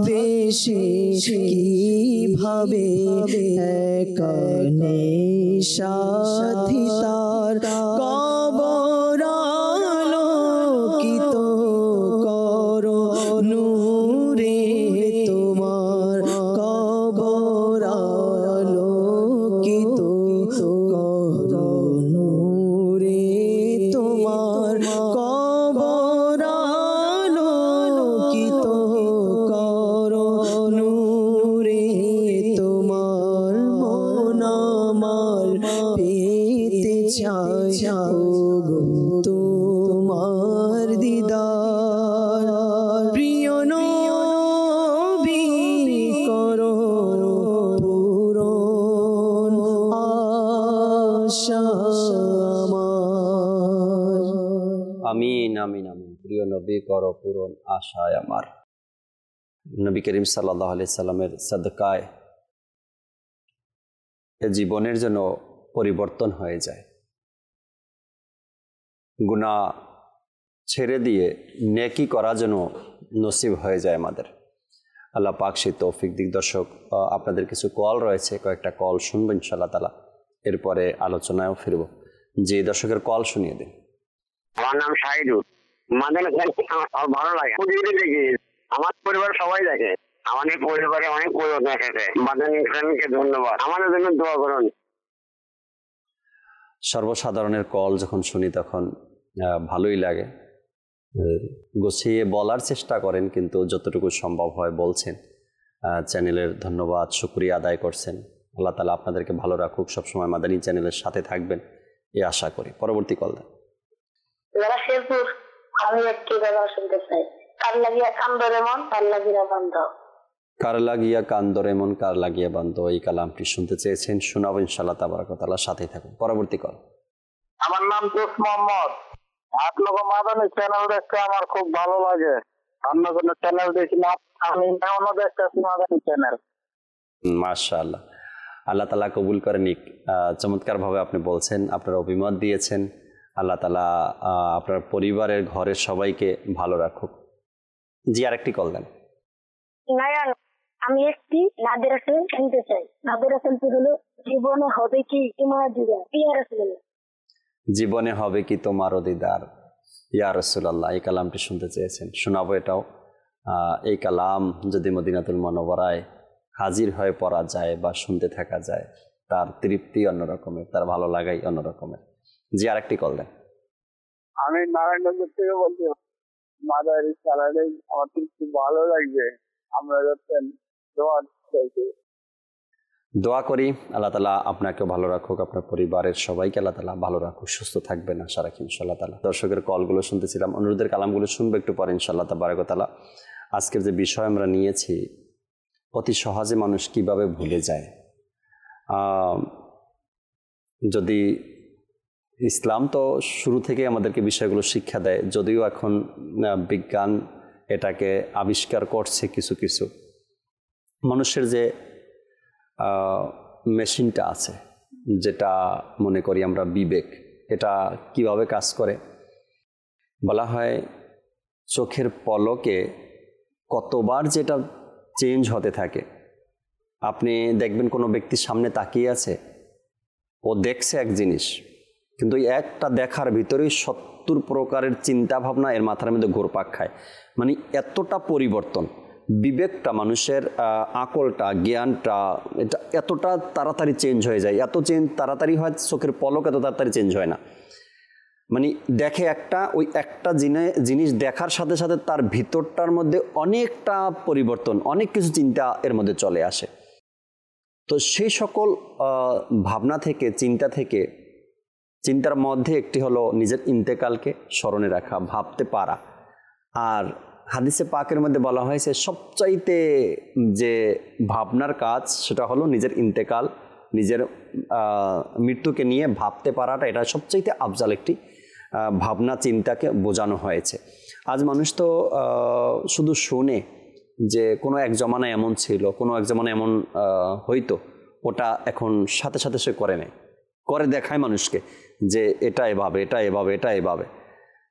বেশি কিভাবে একানে সাথী তার কবর আলোকিত করো নূরে তোমার কবর আলোকিত করো নূরে তোমার কবর আলোকিত করো নূরে তোমার মন আমার পেতে চায় ওগো তোমার দিদার প্রিয় নবী করো পূরণ আশা আমার। আমিন আমিন আমিন। প্রিয় নবী করো পূরণ আশায় আমার। নবী করিম সাল্লাল্লাহু আলাইহি সাল্লামের সাদকায় এ জীবনের জন্য পরিবর্তন হয়ে যায়। গুনাহ ছেড়ে দিয়ে নেকি করার জন্য নসিব হয়ে যায় আমাদের। আল্লাহ পাক সেই তৌফিক দিক। দর্শক, আপনাদের কিছু কল রয়েছে, কয়েকটা কল শুনবো ইনশাআল্লাহ তাআলা, এরপরে আলোচনায়ও ফিরব। যে দর্শকের কল শুনিয়ে দিন। আমার নাম শাহিদুল। মাদান আমার ভালো লাগে, প্রতিদিন দেখি, আমার পরিবার সবাই দেখে, আমাদের পরিবারে অনেক পরিবর্তন এসেছে। মাদান ইসলামকে ধন্যবাদ, আমাদের জন্য দোয়া করুন। সর্বসাধারণের কল যখন শুনি তখন ভালোই লাগে। গুছিয়ে বলার চেষ্টা করেন, কিন্তু যতটুকু সম্ভব হয় বলছেন। চ্যানেলের ধন্যবাদ, শুকরিয়া আদায় করছেন। আল্লাহ তাআলা আপনাদেরকে ভালো রাখুক, সবসময় মাদানী চ্যানেলের সাথে থাকবেন এই আশা করি। পরবর্তী কল দেন। আমি একটি কথা শুনতে চাই। কার লাগিয়া কান্দরে মন, কার লাগিয়া বান্ধ। কার লাগিয়া কান্দরে মন, কার লাগিয়া বান্ধ, এই কালামটি শুনতে চেয়েছেন, শোনাবো ইনশাআল্লাহ তাবারাক ওয়া তাআলা, সাথেই থাকুন। পরবর্তী কল। আমার নাম তোস মোহাম্মদ। আপনাকে মাদানী চ্যানেল দেখতে আমার খুব ভালো লাগে। অন্য কোনো চ্যানেল দেখি না, আমি এমনও দেখতেছি মাদানী চ্যানেল। মাশাআল্লাহ, আল্লাহ তাআলা কবুল করে নিক। চমৎকারভাবে আপনি বলছেন, আপনার অভিমত দিয়েছেন। আল্লাহ তাআলা আপনার পরিবারের ঘরের সবাইকে ভালো রাখুক। জি, আরেকটি কল দেন। নয়ন, আমি একটি নাদের রাসূল শুনতে চাই। নাদের রাসূলটি হলো, জীবনে হবে কি তোমার দিদার, ইয়া রাসূলুল্লাহ। জীবনে হবে কি তোমার দিদার, ইয়া রাসূলুল্লাহ। এই কালামটি শুনতে চেয়েছেন, শোনাবো এটাও। এই কালাম যদি মদিনাতুল মুনাওয়ারায় হাজির হয়ে পড়া যায় বা শুনতে থাকা যায়, তার তৃপ্তি অন্যরকমের, তার ভালো লাগাই অন্যরকমের। জি, আরেকটি কল দেন। আমি নারায়ণগঞ্জ থেকে বলছি। মাদানী চ্যানেলে আমার খুব ভালো লাগছে। আমরা যাচ্ছেন দোয়া চাইছি। দোয়া করি আল্লাহ তাআলা আপনাকে ভালো রাখুক, আপনার পরিবারের সবাইকে আল্লাহ তাআলা ভালো রাখুক, সুস্থ থাকবেন আশা রাখি ইনশাআল্লাহ তাআলা। দর্শকের কলগুলো শুনতেছিলাম, অনুরোধের কালামগুলো শুনবো একটু পরে ইনশাআল্লাহ তাবারাক ওয়া তাআলা। আজকের যে বিষয় আমরা নিয়েছি, অতি সহজে মানুষ কিভাবে ভুলে যায়। যদি ইসলাম তো শুরু থেকে আমাদেরকে বিষয়গুলো শিক্ষা দেয়, যদিও এখন বিজ্ঞান এটাকে আবিষ্কার করছে কিছু কিছু। মানুষের যে মেশিনটা আছে, যেটা মনে করি আমরা বিবেক, এটা কিভাবে কাজ করে বলা হয়, চোখের পলকে কতবার যেটা চেঞ্জ হতে থাকে। আপনি দেখবেন কোনো ব্যক্তির সামনে তাকিয়ে আছে, ও দেখছে এক জিনিস, কিন্তু একটা দেখার ভিতরেই সত্তর প্রকারের চিন্তা ভাবনা এর মাথার মধ্যে ঘুরপাক খায়। মানে এতটা পরিবর্তন, বিবেকটা, মানুষের আকলটা, জ্ঞানটা, এটা এতটা তাড়াতাড়ি চেঞ্জ হয়ে যায়। এত চেঞ্জ তাড়াতাড়ি হয়, চোখের পলক এত তাড়াতাড়ি চেঞ্জ হয় না। মানে দেখে একটা, ওই একটা জিনিস দেখার সাথে সাথে তার ভিতরটার মধ্যে অনেকটা পরিবর্তন, অনেক কিছু চিন্তা এর মধ্যে চলে আসে। তো সেই সকল ভাবনা থেকে, চিন্তা থেকে, চিন্তার মধ্যে একটি হলো নিজের ইন্তেকালকে স্মরণে রাখা, ভাবতে পারা। আর হাদিসে পাকের মধ্যে বলা হয়েছে সবচাইতে যে ভাবনার কাজ, সেটা হলো নিজের ইন্তেকাল, নিজের মৃত্যুকে নিয়ে ভাবতে পারাটা, এটা সবচাইতে আফজাল একটি ভাবনা, চিন্তাকে বোঝানো হয়েছে। আজ মানুষ তো শুধু শোনে যে কোনো এক জমানায় এমন ছিল, কোনো এক জমানায় এমন হইতো, ওটা এখন সাথে সাথে সে করে নেয়, করে দেখায় মানুষকে যে এটা এভাবে, এটা এভাবে, এটা এভাবে।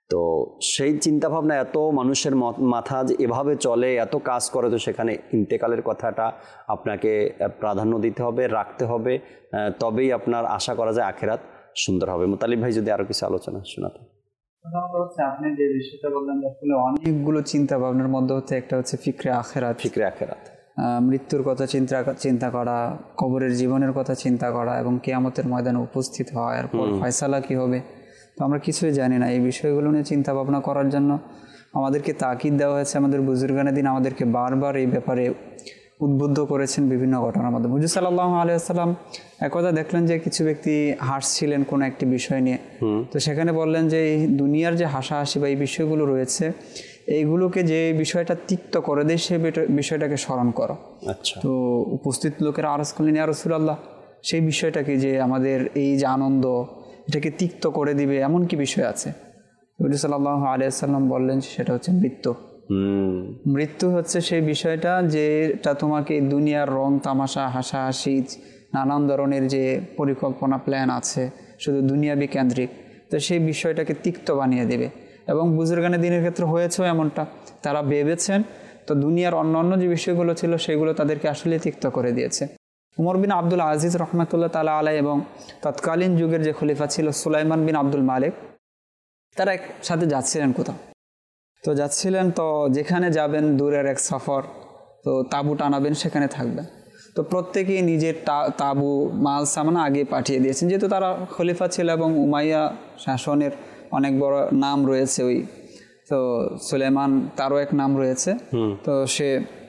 তো সেই চিন্তাভাবনা এত মানুষের মাথা যে এভাবে চলে, এত কাজ করে, তো সেখানে ইন্তেকালের কথাটা আপনাকে প্রাধান্য দিতে হবে, রাখতে হবে, তবেই আপনার আশা করা যায় আখেরাত সুন্দর হবে। মুতালিব ভাই যদি আরো কিছু আলোচনা শোনাতেন। হচ্ছে আপনি যে বিষয়টা বললেন, আসলে অনেকগুলো চিন্তা ভাবনার মধ্যে হচ্ছে একটা হচ্ছে ফিকরে আখেরাত। ফিকরে আখেরাত, মৃত্যুর কথা চিন্তা চিন্তা করা, কবরের জীবনের কথা চিন্তা করা, এবং কিয়ামতের ময়দানে উপস্থিত হওয়া, এরপর ফয়সালা কি হবে, তো আমরা কিছুই জানি না। এই বিষয়গুলো নিয়ে চিন্তা ভাবনা করার জন্য আমাদেরকে তাকিদ দেওয়া হয়েছে। আমাদের বুজুর্গানে দিন আমাদেরকে বারবার এই ব্যাপারে উদ্বুদ্ধ করেছেন বিভিন্ন ঘটনার মাধ্যমে। হুজুর সাল্লাল্লাহু আলাইহি ওয়াসাল্লাম একদা দেখলেন যে কিছু ব্যক্তি হাসছিলেন কোনো একটি বিষয় নিয়ে, তো সেখানে বললেন যে এই দুনিয়ার যে হাসাহাসি বা এই বিষয়গুলো রয়েছে, এইগুলোকে যে বিষয়টা তিক্ত করে দেয় সে বিষয়টাকে স্মরণ করো। আচ্ছা। তো উপস্থিত লোকেরা আরজ করলেন, ইয়া রাসূলুল্লাহ, সেই বিষয়টাকে যে আমাদের এই যে আনন্দ, এটাকে তিক্ত করে দিবে এমন কি বিষয় আছে? হুজুর সাল্লাল্লাহু আলাইহি ওয়াসাল্লাম বললেন সেটা হচ্ছে মৃত্যু। মৃত্যু হচ্ছে সেই বিষয়টা যেটা তোমাকে দুনিয়ার রং তামাশা, হাসাহাসি, নানান ধরনের যে পরিকল্পনা প্ল্যান আছে শুধু দুনিয়াবি কেন্দ্রিক, তো সেই বিষয়টাকে তিক্ত বানিয়ে দেবে। এবং বুজুর্গানে দিনের ক্ষেত্রে হয়েছেও এমনটা, তারা ভেবেছেন তো দুনিয়ার অন্যান্য যে বিষয়গুলো ছিল সেগুলো তাদেরকে আসলে তিক্ত করে দিয়েছে। উমর বিন আব্দুল আজিজ রহমতুল্লাহ তাআলা আলাইহি এবং তৎকালীন যুগের যে খলিফা ছিল সুলাইমান বিন আব্দুল মালিক, তারা একসাথে যাচ্ছিলেন কোথাও, তো যাচ্ছিলেন, তো যেখানে যাবেন দূরের এক সফর, তো তাঁবু টানাবেন, সেখানে থাকবেন। তো প্রত্যেকেই নিজের তাঁবু মাল সামান আগে পাঠিয়ে দিয়েছেন, যেহেতু তারা খলিফা ছিল এবং উমাইয়া শাসনের অনেক বড় নাম রয়েছে ওই, তো সুলাইমান তারও এক নাম রয়েছে, তো সে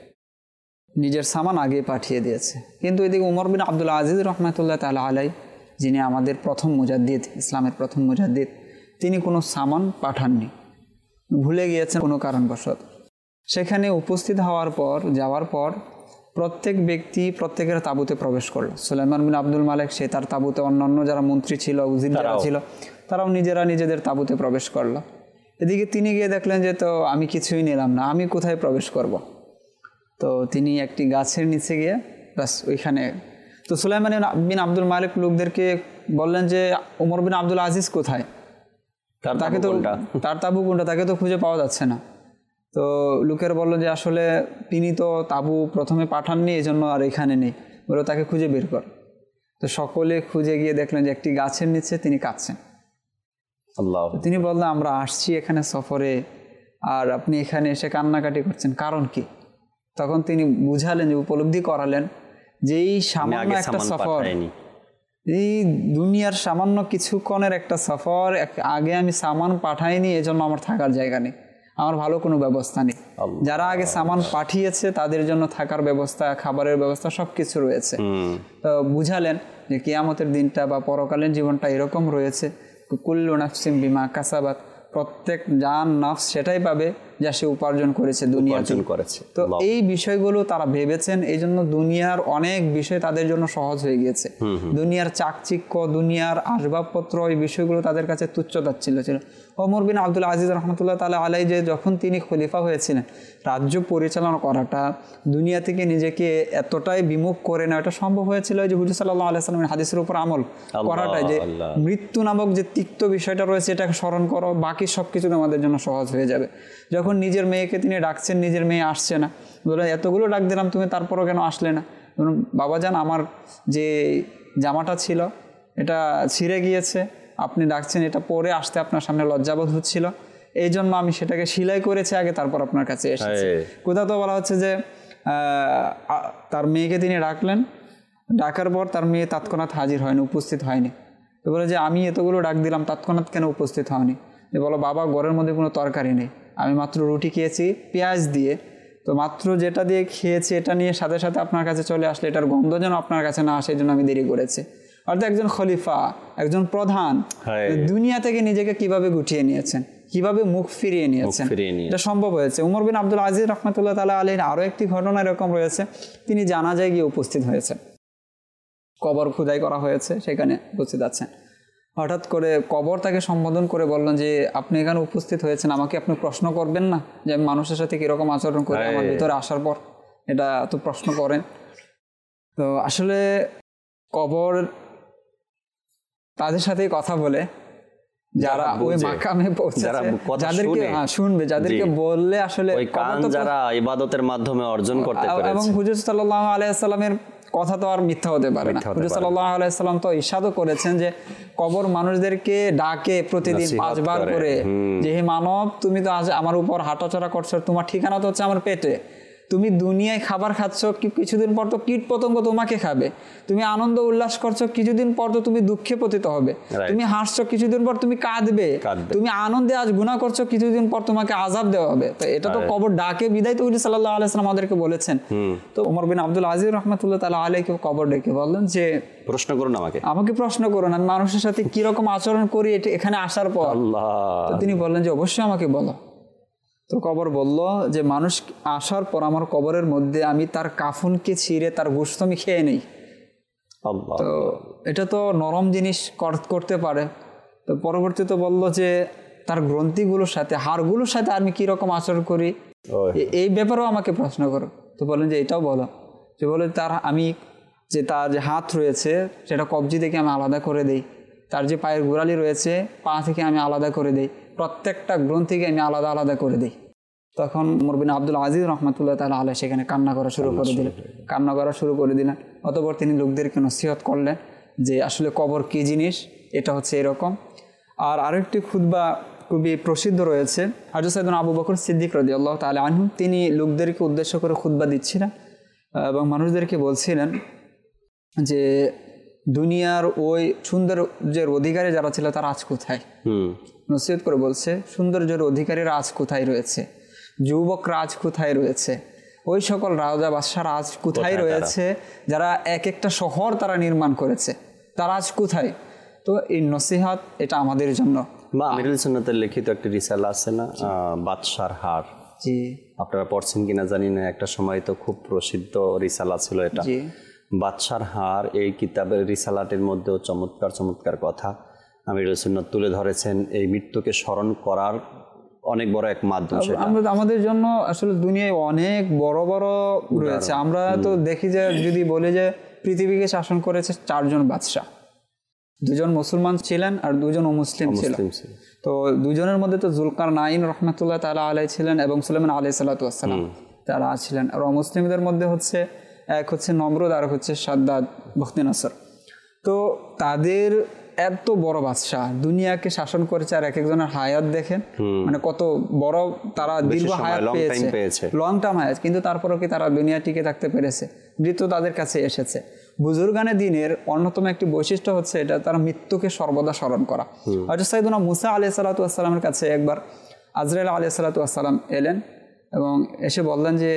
নিজের সামান আগে পাঠিয়ে দিয়েছে। কিন্তু এদিকে উমর বিন আব্দুল আজিজ রহমতুল্লাহ তাআলা আলাইহি, যিনি আমাদের প্রথম মুজাদ্দিদ, ইসলামের প্রথম মুজাদ্দিদ, তিনি কোনো সামান পাঠাননি, ভুলে গিয়েছেন কোনো কারণবশত। সেখানে উপস্থিত হওয়ার পর, যাওয়ার পর প্রত্যেক ব্যক্তি প্রত্যেকের তাঁবুতে প্রবেশ করলো। সুলাইমান বিন আব্দুল মালিক সে তার তাঁবুতে, অন্যান্য যারা মন্ত্রী ছিল, উজির যারা ছিল, তারাও নিজেরা নিজেদের তাঁবুতে প্রবেশ করলো। এদিকে তিনি গিয়ে দেখলেন যে তো আমি কিছুই নিলাম না, আমি কোথায় প্রবেশ করব। তো তিনি একটি গাছের নিচে গিয়ে বাস ওইখানে, তো সুলাইমান বিন আব্দুল মালিক লোকদেরকে বললেন যে ওমর বিন আব্দুল আজিজ কোথায়, তাকে তো তার তাঁবু কোনটা, তাকে তো খুঁজে পাওয়া যাচ্ছে না। তো লোকের বললো যে আসলে তিনি তো তাঁবু প্রথমে পাঠাননি, এই জন্য আর এখানে নেই, বলে তাকে খুঁজে বের কর। তো সকলে খুঁজে গিয়ে দেখলেন যে একটি গাছের নিচে তিনি কাঁদছেন। আল্লাহ। তিনি বললেন আমরা আসছি এখানে সফরে, আর আপনি এখানে এসে কান্নাকাটি করছেন, কারণ কি? তখন তিনি বুঝালেন, যে উপলব্ধি করালেন যে এই সামান্য একটা সফর, এই দুনিয়ার সামান্য কিছুক্ষণের একটা সফর, আগে আমি সামান পাঠাইনি, এজন্য আমার থাকার জায়গা নেই, আমার ভালো কোনো ব্যবস্থা নেই। যারা আগে সামান পাঠিয়েছে তাদের জন্য থাকার ব্যবস্থা, খাবারের ব্যবস্থা সবকিছু রয়েছে। তো বুঝালেন যে কিয়ামতের দিনটা বা পরকালীন জীবনটা এরকম রয়েছে, কুল্লু নাফসিন বিমা কাসাবাত, প্রত্যেক জান নফস সেটাই পাবে যা সে উপার্জন করেছে দুনিয়াতে করেছে। তো এই বিষয়গুলো তারা ভেবেছেন, এই জন্য দুনিয়ার অনেক বিষয় তাদের জন্য সহজ হয়ে গিয়েছে। দুনিয়ার চাকচিক্য, দুনিয়ার আসবাবপত্র, এই বিষয়গুলো তাদের কাছে তুচ্ছ তাচ্ছিল্য ছিল। ওমর বিন আব্দুল আজিজ রহমতুল্লাহ তাআলা আলাইহি যে যখন তিনি খলিফা হয়েছিলেন, রাজ্য পরিচালনা করাটা, দুনিয়া থেকে নিজেকে এতটাই বিমুখ করে না, এটা সম্ভব হয়েছিল যে হুজুর সাল্লাল্লাহু আলাইহি ওয়াসাল্লামের হাদিসের উপর আমল করাটাই, যে মৃত্যু নামক যে তিক্ত বিষয়টা রয়েছে এটাকে স্মরণ করো, বাকি সব কিছু আমাদের জন্য সহজ হয়ে যাবে। যখন নিজের মেয়েকে তিনি ডাকছেন, নিজের মেয়ে আসছে না, বলে এতগুলো ডাক দিলাম তুমি তারপরও কেন আসলে না? বাবা যান, আমার যে জামাটা ছিল এটা ছিঁড়ে গিয়েছে, আপনি ডাকছেন, এটা পরে আসতে আপনার সামনে লজ্জাবোধ হচ্ছিল, এই জন্য আমি সেটাকে সেলাই করেছি আগে, তারপর আপনার কাছে এসেছি। কোথাও তো বলা হচ্ছে যে তার মেয়েকে তিনি ডাকলেন, ডাকার পর তার মেয়ে তৎক্ষণাৎ হাজির হয়নি, উপস্থিত হয়নি। তো বলে যে আমি এতগুলো ডাক দিলাম, তৎক্ষণাৎ কেন উপস্থিত হয়নি? যে বলো বাবা, ঘরের মধ্যে কোনো তরকারি নেই, আমি মাত্র রুটি খেয়েছি পেঁয়াজ দিয়ে, তো মাত্র যেটা দিয়ে খেয়েছি এটা নিয়ে সাথে সাথে আপনার কাছে চলে আসলে এটার গন্ধ যেন আপনার কাছে না আসে, এই জন্য আমি দেরি করেছি। অর্থাৎ একজন খলিফা, একজন প্রধান দুনিয়া থেকে নিজেকে কিভাবে গুটিয়ে নিয়েছেন, কিভাবে মুখ ফিরিয়ে নিয়েছেন, এটা সম্ভব হয়েছে। উমর বিন আব্দুল আজিজ রহমতুল্লাহ তাআলা আলাইহির আরো একটি ঘটনা এরকম রয়েছে, তিনি জানাজায় গিয়ে উপস্থিত হয়েছেন, কবর খোদাই করা হয়েছে, সেখানে উপস্থিত আছেন। হঠাৎ করে কবর তাকে সম্বোধন করে বললেন যে আপনি এখানে উপস্থিত হয়েছেন, আমাকে আপনি প্রশ্ন করবেন না যে আমি মানুষের সাথে কিরকম আচরণ করি আমার ভিতরে আসার পর, এটা তো প্রশ্ন করেন। তো আসলে কবর তাদের সাথেই কথা বলে যারা ওই বুঝে, মাকামে যারা পৌঁছেছে, কথা যাদেরকে শুনে, হ্যাঁ শুনবে, যাদেরকে জি, বললে আসলে ওই কান কবর তো- যারা ইবাদতের মাধ্যমে অর্জন করতে এবং পেরেছে। হুজুর সাল্লাল্লাহু আলাইহি সাল্লামের কথা তো আর মিথ্যা হতে পারে না। মিথ্যা হতে হুজুর পারে না। সাল্লাল্লাহু আলাইহি সাল্লাম তো ইরশাদও করেছেন যে কবর মানুষদেরকে ডাকে প্রতিদিন নসিহত পাঁচবার করে, করে, হুম। যে হে মানব, তুমি তো আজ আমার উপর হাঁটাচলা করছো, তোমার ঠিকানা তো হচ্ছে আমার পেটে, তুমি দুনিয়ায় খাবার খাচ্ছ, কি- কিছুদিন পর তো কীট পতঙ্গ তোমাকে খাবে, তুমি আনন্দ উল্লাস করছো, কিছুদিন পর তো তুমি দুঃখে পতিত হবে, Right. তুমি হাসছো, কিছুদিন পর তুমি কাঁদবে, কাঁদবে। তুমি আনন্দে আজ গুনাহ করছো, কিছুদিন পর তোমাকে আযাব দেওয়া হবে। তো এটা তো Right. কবর ডাকে বিদায় তো হুজুর সাল্লাল্লাহু আলাইহি সাল্লাম আমাদেরকে বলেছেন। তো ওমর বিন আব্দুল আজিজ রাহমাতুল্লাহ তাআলা আলাইহি কবর ডেকে বললেন যে প্রশ্ন করুন আমাকে। আমাকে প্রশ্ন করুন আমি মানুষের সাথে কি রকম আচরণ করি এটা- এখানে আসার পর। আল্লাহ, তো তিনি বললেন যে অবশ্যই আমাকে বলো। তো কবর বলল যে মানুষ আসার পর আমার কবরের মধ্যে আমি তার কাফনকে ছিঁড়ে তার গোশত আমি খেয়ে নেই। আল্লাহ, তো এটা তো নরম জিনিস কর- করতে পারে। তো পরবর্তীতে বলল যে তার গ্রন্থিগুলোর সাথে, হাড়গুলোর সাথে আমি কি রকম আচরণ করি, ওই, এ- এই ব্যাপারেও আমাকে প্রশ্ন করো। তো বলেন যে এটাও বলো। যে বলে তার আমি যে তার যে হাত রয়েছে সেটা কবজি থেকে আমি আলাদা করে দেই, তার যে পায়ের গোড়ালি রয়েছে পা থেকে আমি আলাদা করে দেই, প্রত্যেকটা গ্রন্থিকে আমি আলাদা আলাদা করে দিই। তখন ওমর বিন আব্দুল আজিজ রহমাতুল্লাহ তাআলা আলাইহি সেখানে কান্না করা শুরু করে দিলেন, কান্না করা শুরু করে দিলেন। অতঃপর তিনি লোকদেরকে নসিহত করলেন যে আসলে কবর কী জিনিস, এটা হচ্ছে এরকম। আর আরেকটি খুতবা খুবই প্রসিদ্ধ রয়েছে, হযরত সাইয়েদনা আবু বকর সিদ্দিক রাদিয়াল্লাহু তাআলা আনহু, তিনি লোকদেরকে উদ্দেশ্য করে খুতবা দিচ্ছিলেন এবং মানুষদেরকে বলছিলেন যে দুনিয়ার ওই সৌন্দর্যের অধিকারী যারা ছিল তারা আজ কোথায়। হুম, নসিহত করে বলছে সৌন্দর্যের অধিকারীরা আজ কোথায় রয়েছে, যুবকরা আজ কোথায় রয়েছে, ওই সকল রাজা বাদশারা আজ কোথায় রয়েছে, যারা এক একটা শহর তারা নির্মাণ করেছে, তারা আজ কোথায়। তো এই নসিহত এটা আমাদের জন্য। মা আমিরুল সুন্নাতের লিখিত একটি রিসালা আছে না, আহ, বাদশার হার, জি আপনারা পড়ছেন কিনা জানি না, একটা সময় তো খুব প্রসিদ্ধ রিসালা ছিল এটা। জি বাদশার হার, এই কিতাবের রিসালাটির মধ্যেও চমৎকার চমৎকার কথা আমিরুল সুন্নাত তুলে ধরেছেন। এই মৃত্যুকে স্মরণ করার অনেক বড় এক মাধ্যম সেটা। আমরা আমাদের জন্য আসলে দুনিয়ায় অনেক বড় বড় রয়েছে। আমরা তো দেখি যে যদি বলি যে পৃথিবীকে শাসন করেছে চারজন বাদশা, দুজন মুসলমান ছিলেন আর দুজন অমুসলিম ছিল। মুসলিম ছিল। তো দুজনের মধ্যে তো জুলকারনাইন রহমাতুল্লাহ তাআলা আলাইহি ছিলেন এবং সুলাইমান আলাইহিস সালাতু ওয়াস সালাম তারা ছিলেন। আর অমুসলিমদের মধ্যে হচ্ছে এক হচ্ছে নমরুদ আর হচ্ছে সাদ্দাদ বখতি নাসর। তো তাদের এত বড় বাদশা দুনিয়াকে শাসন করেছে, আর এক একজনের হায়াত দেখেন মানে কত বড়, তারা দীর্ঘ সময়, হায়াত long time পেয়েছে, পেয়েছে। লং টার্ম হায়াত, কিন্তু তারপরেও কি তারা দুনিয়া টিকে থাকতে পেরেছে? মৃত্যু তাদের কাছে এসেছে। বুজুর্গানে দিনের অন্যতম একটি বৈশিষ্ট্য হচ্ছে এটা, তারা মৃত্যুকে সর্বদা স্মরণ করা। হযরত সাইয়েদনা মুসা আলাইহিস সালাতু ওয়াস সালামের কাছে একবার আজরাইল আলাইহিস সালাতু ওয়াস সালাম এলেন এবং এসে বললেন যে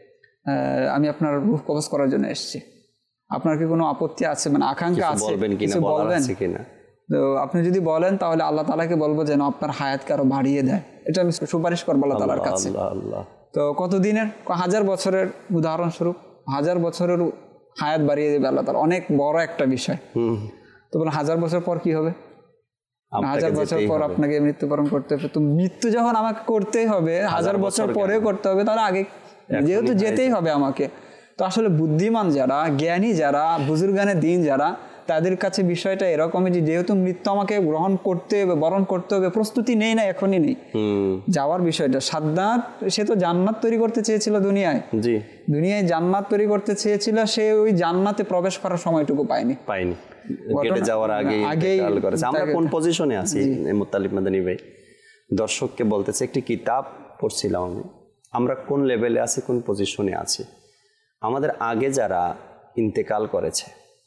আমি আপনার রূহ কবজ করার জন্য এসেছি, আপনার কি কোনো আপত্তি আছে, মানে আকাঙ্ক্ষা কিছু আছে, বলবেন কিনা, কিছু বলার বলবেন আছে কিনা? তো আপনি যদি বলেন তাহলে আল্লাহ তাআলাকে বলবো যেন আপনার হায়াতকে আরো বাড়িয়ে দেয়, এটা আমি সুপারিশ করবো আল্লাহ তাআলার কাছে। আল্লাহ আল্লাহ। তো কত দিনের? হাজার বছরের, উদাহরণস্বরূপ হাজার বছরের হায়াত বাড়িয়ে দেবে আল্লাহ তাআলা, অনেক বড় একটা বিষয়। হুম, তো বলে হাজার বছর পর কি হবে? আপনাকে হাজার বছর যেতেই পর হবে। আপনাকে মৃত্যুবরণ করতে হবে। তো মৃত্যু যখন আমাকে করতেই হবে, হাজার বছর বছর পরেও কেন? করতে হবে, তাহলে আগে যেহেতু হয়ে যেতেই হবে আমাকে। তো আসলে বুদ্ধিমান যারা, জ্ঞানী যারা, বুজুর্গানে দিন যারা, তাদের কাছে বিষয়টা এরকমই যে যেহেতু মৃত্যু আমাকে গ্রহণ করতে হবে, বরণ করতে হবে, প্রস্তুতি নেই না, এখনই নেই হুম, যাওয়ার বিষয়টা। সাদ্দাত সে তো জান্নাত তৈরি করতে চেয়েছিল দুনিয়ায়, জি, দুনিয়ায় জান্নাত তৈরি করতে চেয়েছিল, সে ওই জান্নাতে প্রবেশ করার সময়টুকু পায়নি। পাইনি, ঘটনা- কেটে যাওয়ার আগে আগেই ইন্তেকাল করেছে। আমরা তাকে- কোন পজিশনে আছি মুত্তালিব মাদানী ভাই? দর্শককে বলতেছে, একটি কিতাব পড়ছিলাম আমি, আমরা কোন লেভেলে আছি, কোন পজিশনে আছি। আমাদের আগে যারা ইন্তেকাল করেছে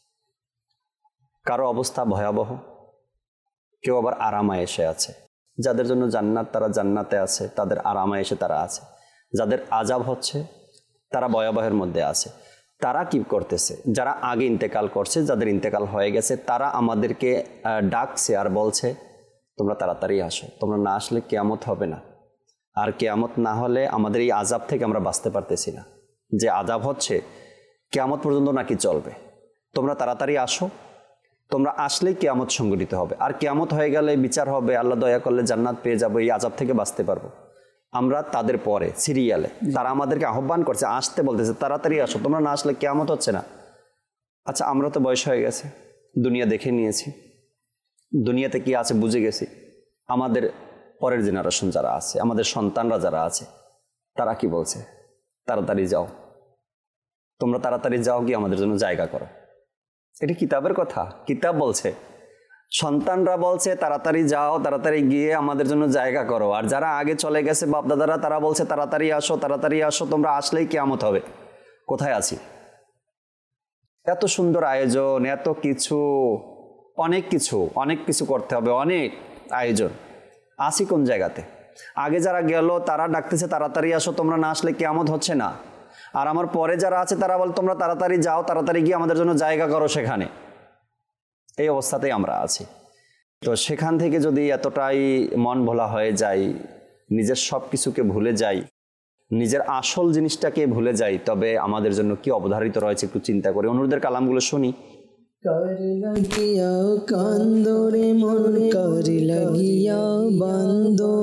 কারো অবস্থা ভয়াবহ, কেউ আবার আরামায়েশে আছে। যাদের জন্য জান্নাত তারা জান্নাতে আছে, তাদের আরামায়েশে তারা আছে। যাদের আযাব হচ্ছে তারা ভয়াবহের মধ্যে আছে। তারা কি করতেছে? যারা আগে ইন্তেকাল করছে, যাদের ইন্তেকাল হয়ে গেছে, তারা আমাদেরকে ডাকছে আর বলছে তোমরা তাড়াতাড়ি আসো, তোমরা না আসলে কিয়ামত হবে না। আর কিয়ামত না হলে আমাদের এই আযাব থেকে আমরা বাঁচতে পারতেছি না। যে আযাব হচ্ছে কিয়ামত পর্যন্ত নাকি চলবে, তোমরা তাড়াতাড়ি আসো, তোমরা আসলেই কিয়ামত সংঘটিত হবে। আর কিয়ামত হয়ে গেলে বিচার হবে, আল্লাহ দয়া করলে জান্নাত পেয়ে যাবো, এই আযাব থেকে বাঁচতে পারবো। আমরা তাদের পরে সিরিয়ালে, তারা আমাদেরকে আহ্বান করছে, আসতে বলতেছে, তাড়াতাড়ি আসো, তোমরা না আসলে কিয়ামত হচ্ছে না। আচ্ছা, আমরা তো বয়স হয়ে গেছে, দুনিয়া দেখে নিয়েছি, দুনিয়াতে কি আছে বুঝে গেছি, আমাদের পরের জেনারেশন যারা আছে, আমাদের সন্তানরা যারা আছে, তারা কি বলছে? তাড়াতাড়ি যাও, তোমরা তাড়াতাড়ি যাও, কি আমাদের জন্য জায়গা করো। এটা কিতাবের কথা, কিতাব বলছে, সন্তানরা বলছে তাড়াতাড়ি যাও, তাড়াতাড়ি গিয়ে আমাদের জন্য জায়গা করো। আর যারা আগে চলে গেছে বাপদাদারা, তারা বলছে তাড়াতাড়ি আসো, তাড়াতাড়ি আসো, তোমরা আসলেই কিয়ামত হবে। কোথায় আছি? এত সুন্দর আয়োজন, এত কিছু, অনেক কিছু অনেক কিছু করতে হবে, অনেক আয়োজন, আসি কোন জায়গাতে? আগে যারা গেল তারা ডাকতেছে তাড়াতাড়ি আসো, তোমরা না আসলে কিয়ামত হচ্ছে না। আর আমার পরে যারা আছে তারা বল তোমরা তাড়াতাড়ি যাও, তাড়াতাড়ি গিয়ে আমাদের জন্য জায়গা করো সেখানে। এই অবস্থাতেই আমরা আছি। তো সেখান থেকে যদি এতটাই মন ভোলা হয়ে যায়, নিজের সব কিছুকে ভুলে যাই, নিজের আসল জিনিসটাকে ভুলে যাই, তবে আমাদের জন্য কি অবধারিত রয়েছে একটু চিন্তা করি। অনুরোধের কালামগুলো শুনি। कर लगिया कांदोरे मन कर लगिया बंदो,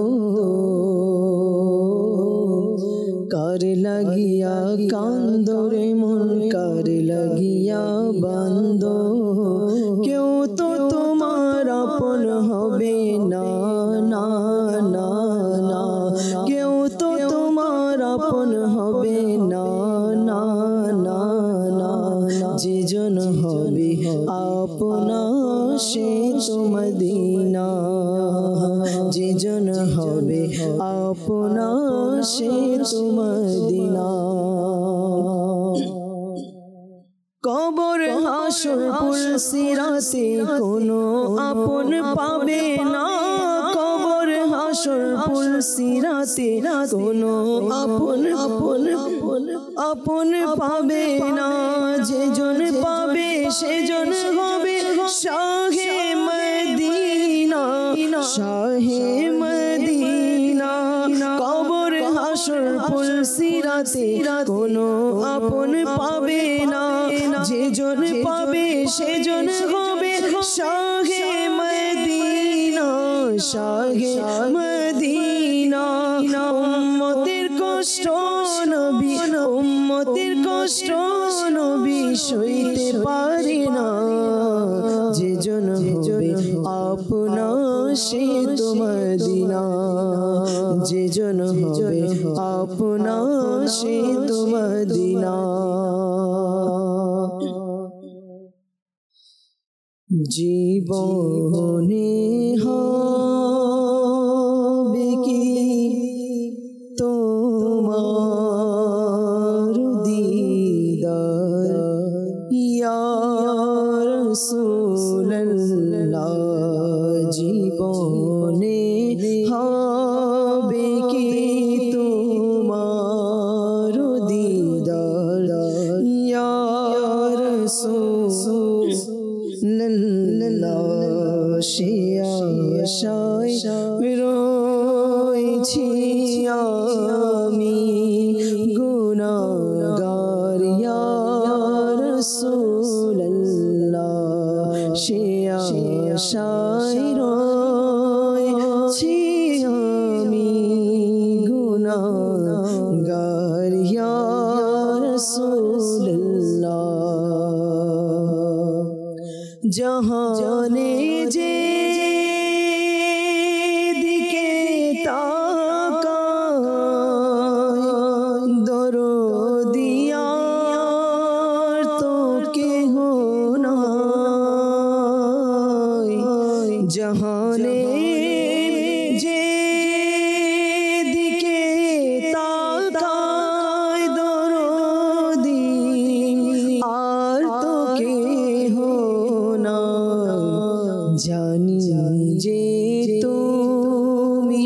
कर लगिया कांदोरे मन कर लगिया बंदो, क्यों तो तुम्हार अपन होबे ना ना ना ना, क्यों तो तुम्हार अपन होबे ना ना ना ना, जे जन होबे अपना से तो मदीना, जे जन होबे अपना से तो मदीना। কবর হাসর পুলসিরাতে কোনো আপন পাবে না, কবর হাসর পুলসিরাতে কোনো আপন আপন আপন পাবে না, যে জন পাবে সে জন হবে শাহে মদিনা, শাহে মদিনা। কবর হাসর পুলসিরাতে কোনো আপন পাবে না, যে জন পাবে সে জন হবে শাহে মদিনা, শাহে মদিনা। উম্মতের কষ্ট নবী, উম্মতের কষ্ট নবী সইতে পারে না, যে জন হবে আপনা সে তো মদিনা, যে জন হবে আপনা সে তো মদিনা। জীবনে হবে কি তোমার দিদার ইয়া রাসূলুল্লাহ, জীবনে হবে কি তোমার দিদার ইয়া রাসূলুল্লাহ, সে আশায় রয়েছি আমি গুনাহগার ইয়া রাসূলুল্লাহ, সে আশায় রয়েছি আমি গুনাহগার ইয়া রাসূলুল্লাহ। জাহানে যে দিকে তাকায় দরদি আর তো কেহ নাই, জাহানে যে দিকে তাকায় দরদি আর তো কেহ নাই, জানি যে তুমি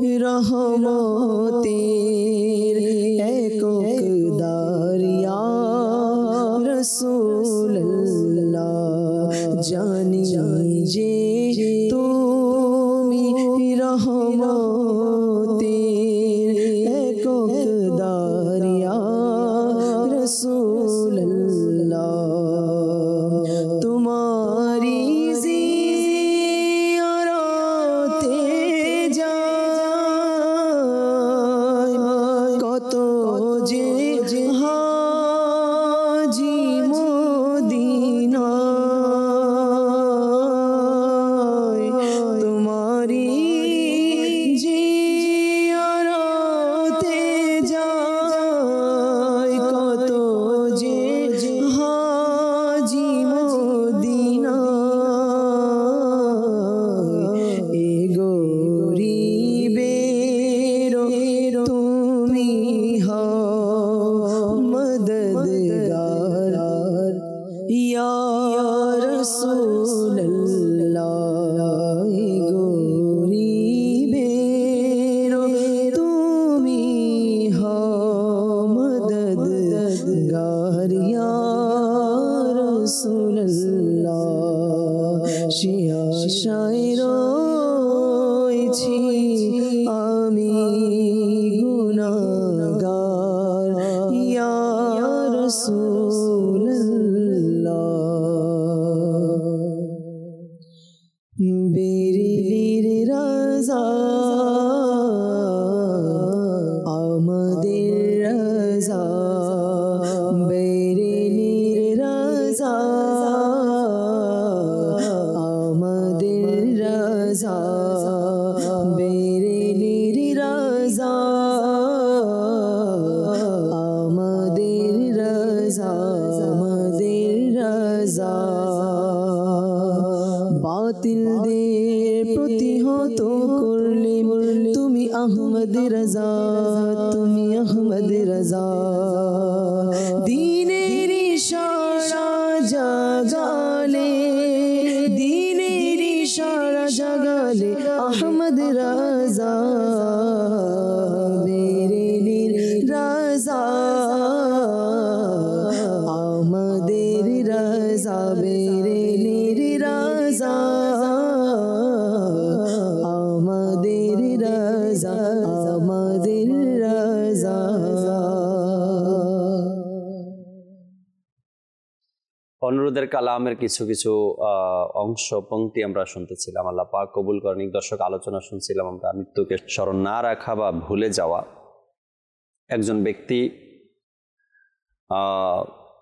রহমতের একক দারিয়া রাসূলুল্লাহ, জানি যে তুমি রহমতের একক দারিয়া রাসূলুল্লাহ। তোমারি জিয়ারতে যায় কত যে হাজি মদিনা, রাসূলুল্লাহ সে আশায় রয়েছি আমি গুনাহগার ইয়া রাসূলুল্লাহ বেরিলির রাজা আমাদের রাজা বেরিলির রাজা আমাদের রাজা বেরিলির রাজা আমাদের রাজা আমাদের রাজা বাতিলদের প্রতিহত করলে তুমি আহমদ রাজা তুমি আহমদ রাজা দিনের ইশারা জাগালে দিনের ইশারা জাগালে আহমদ রাজা বেরেলির রাজা আমাদের রাজা বেরেলির রাজা আমাদের রাজা আমাদের রাজা অনুরোধের কালামের কিছু কিছু আহ, অংশ পংক্তি আমরা শুনতেছিলাম। আল্লাহ পাক কবুল করেন। দর্শক, আলোচনা শুনছিলাম আমরা মৃত্যুকে স্মরণ না রাখা বা ভুলে যাওয়া। একজন ব্যক্তি আহ,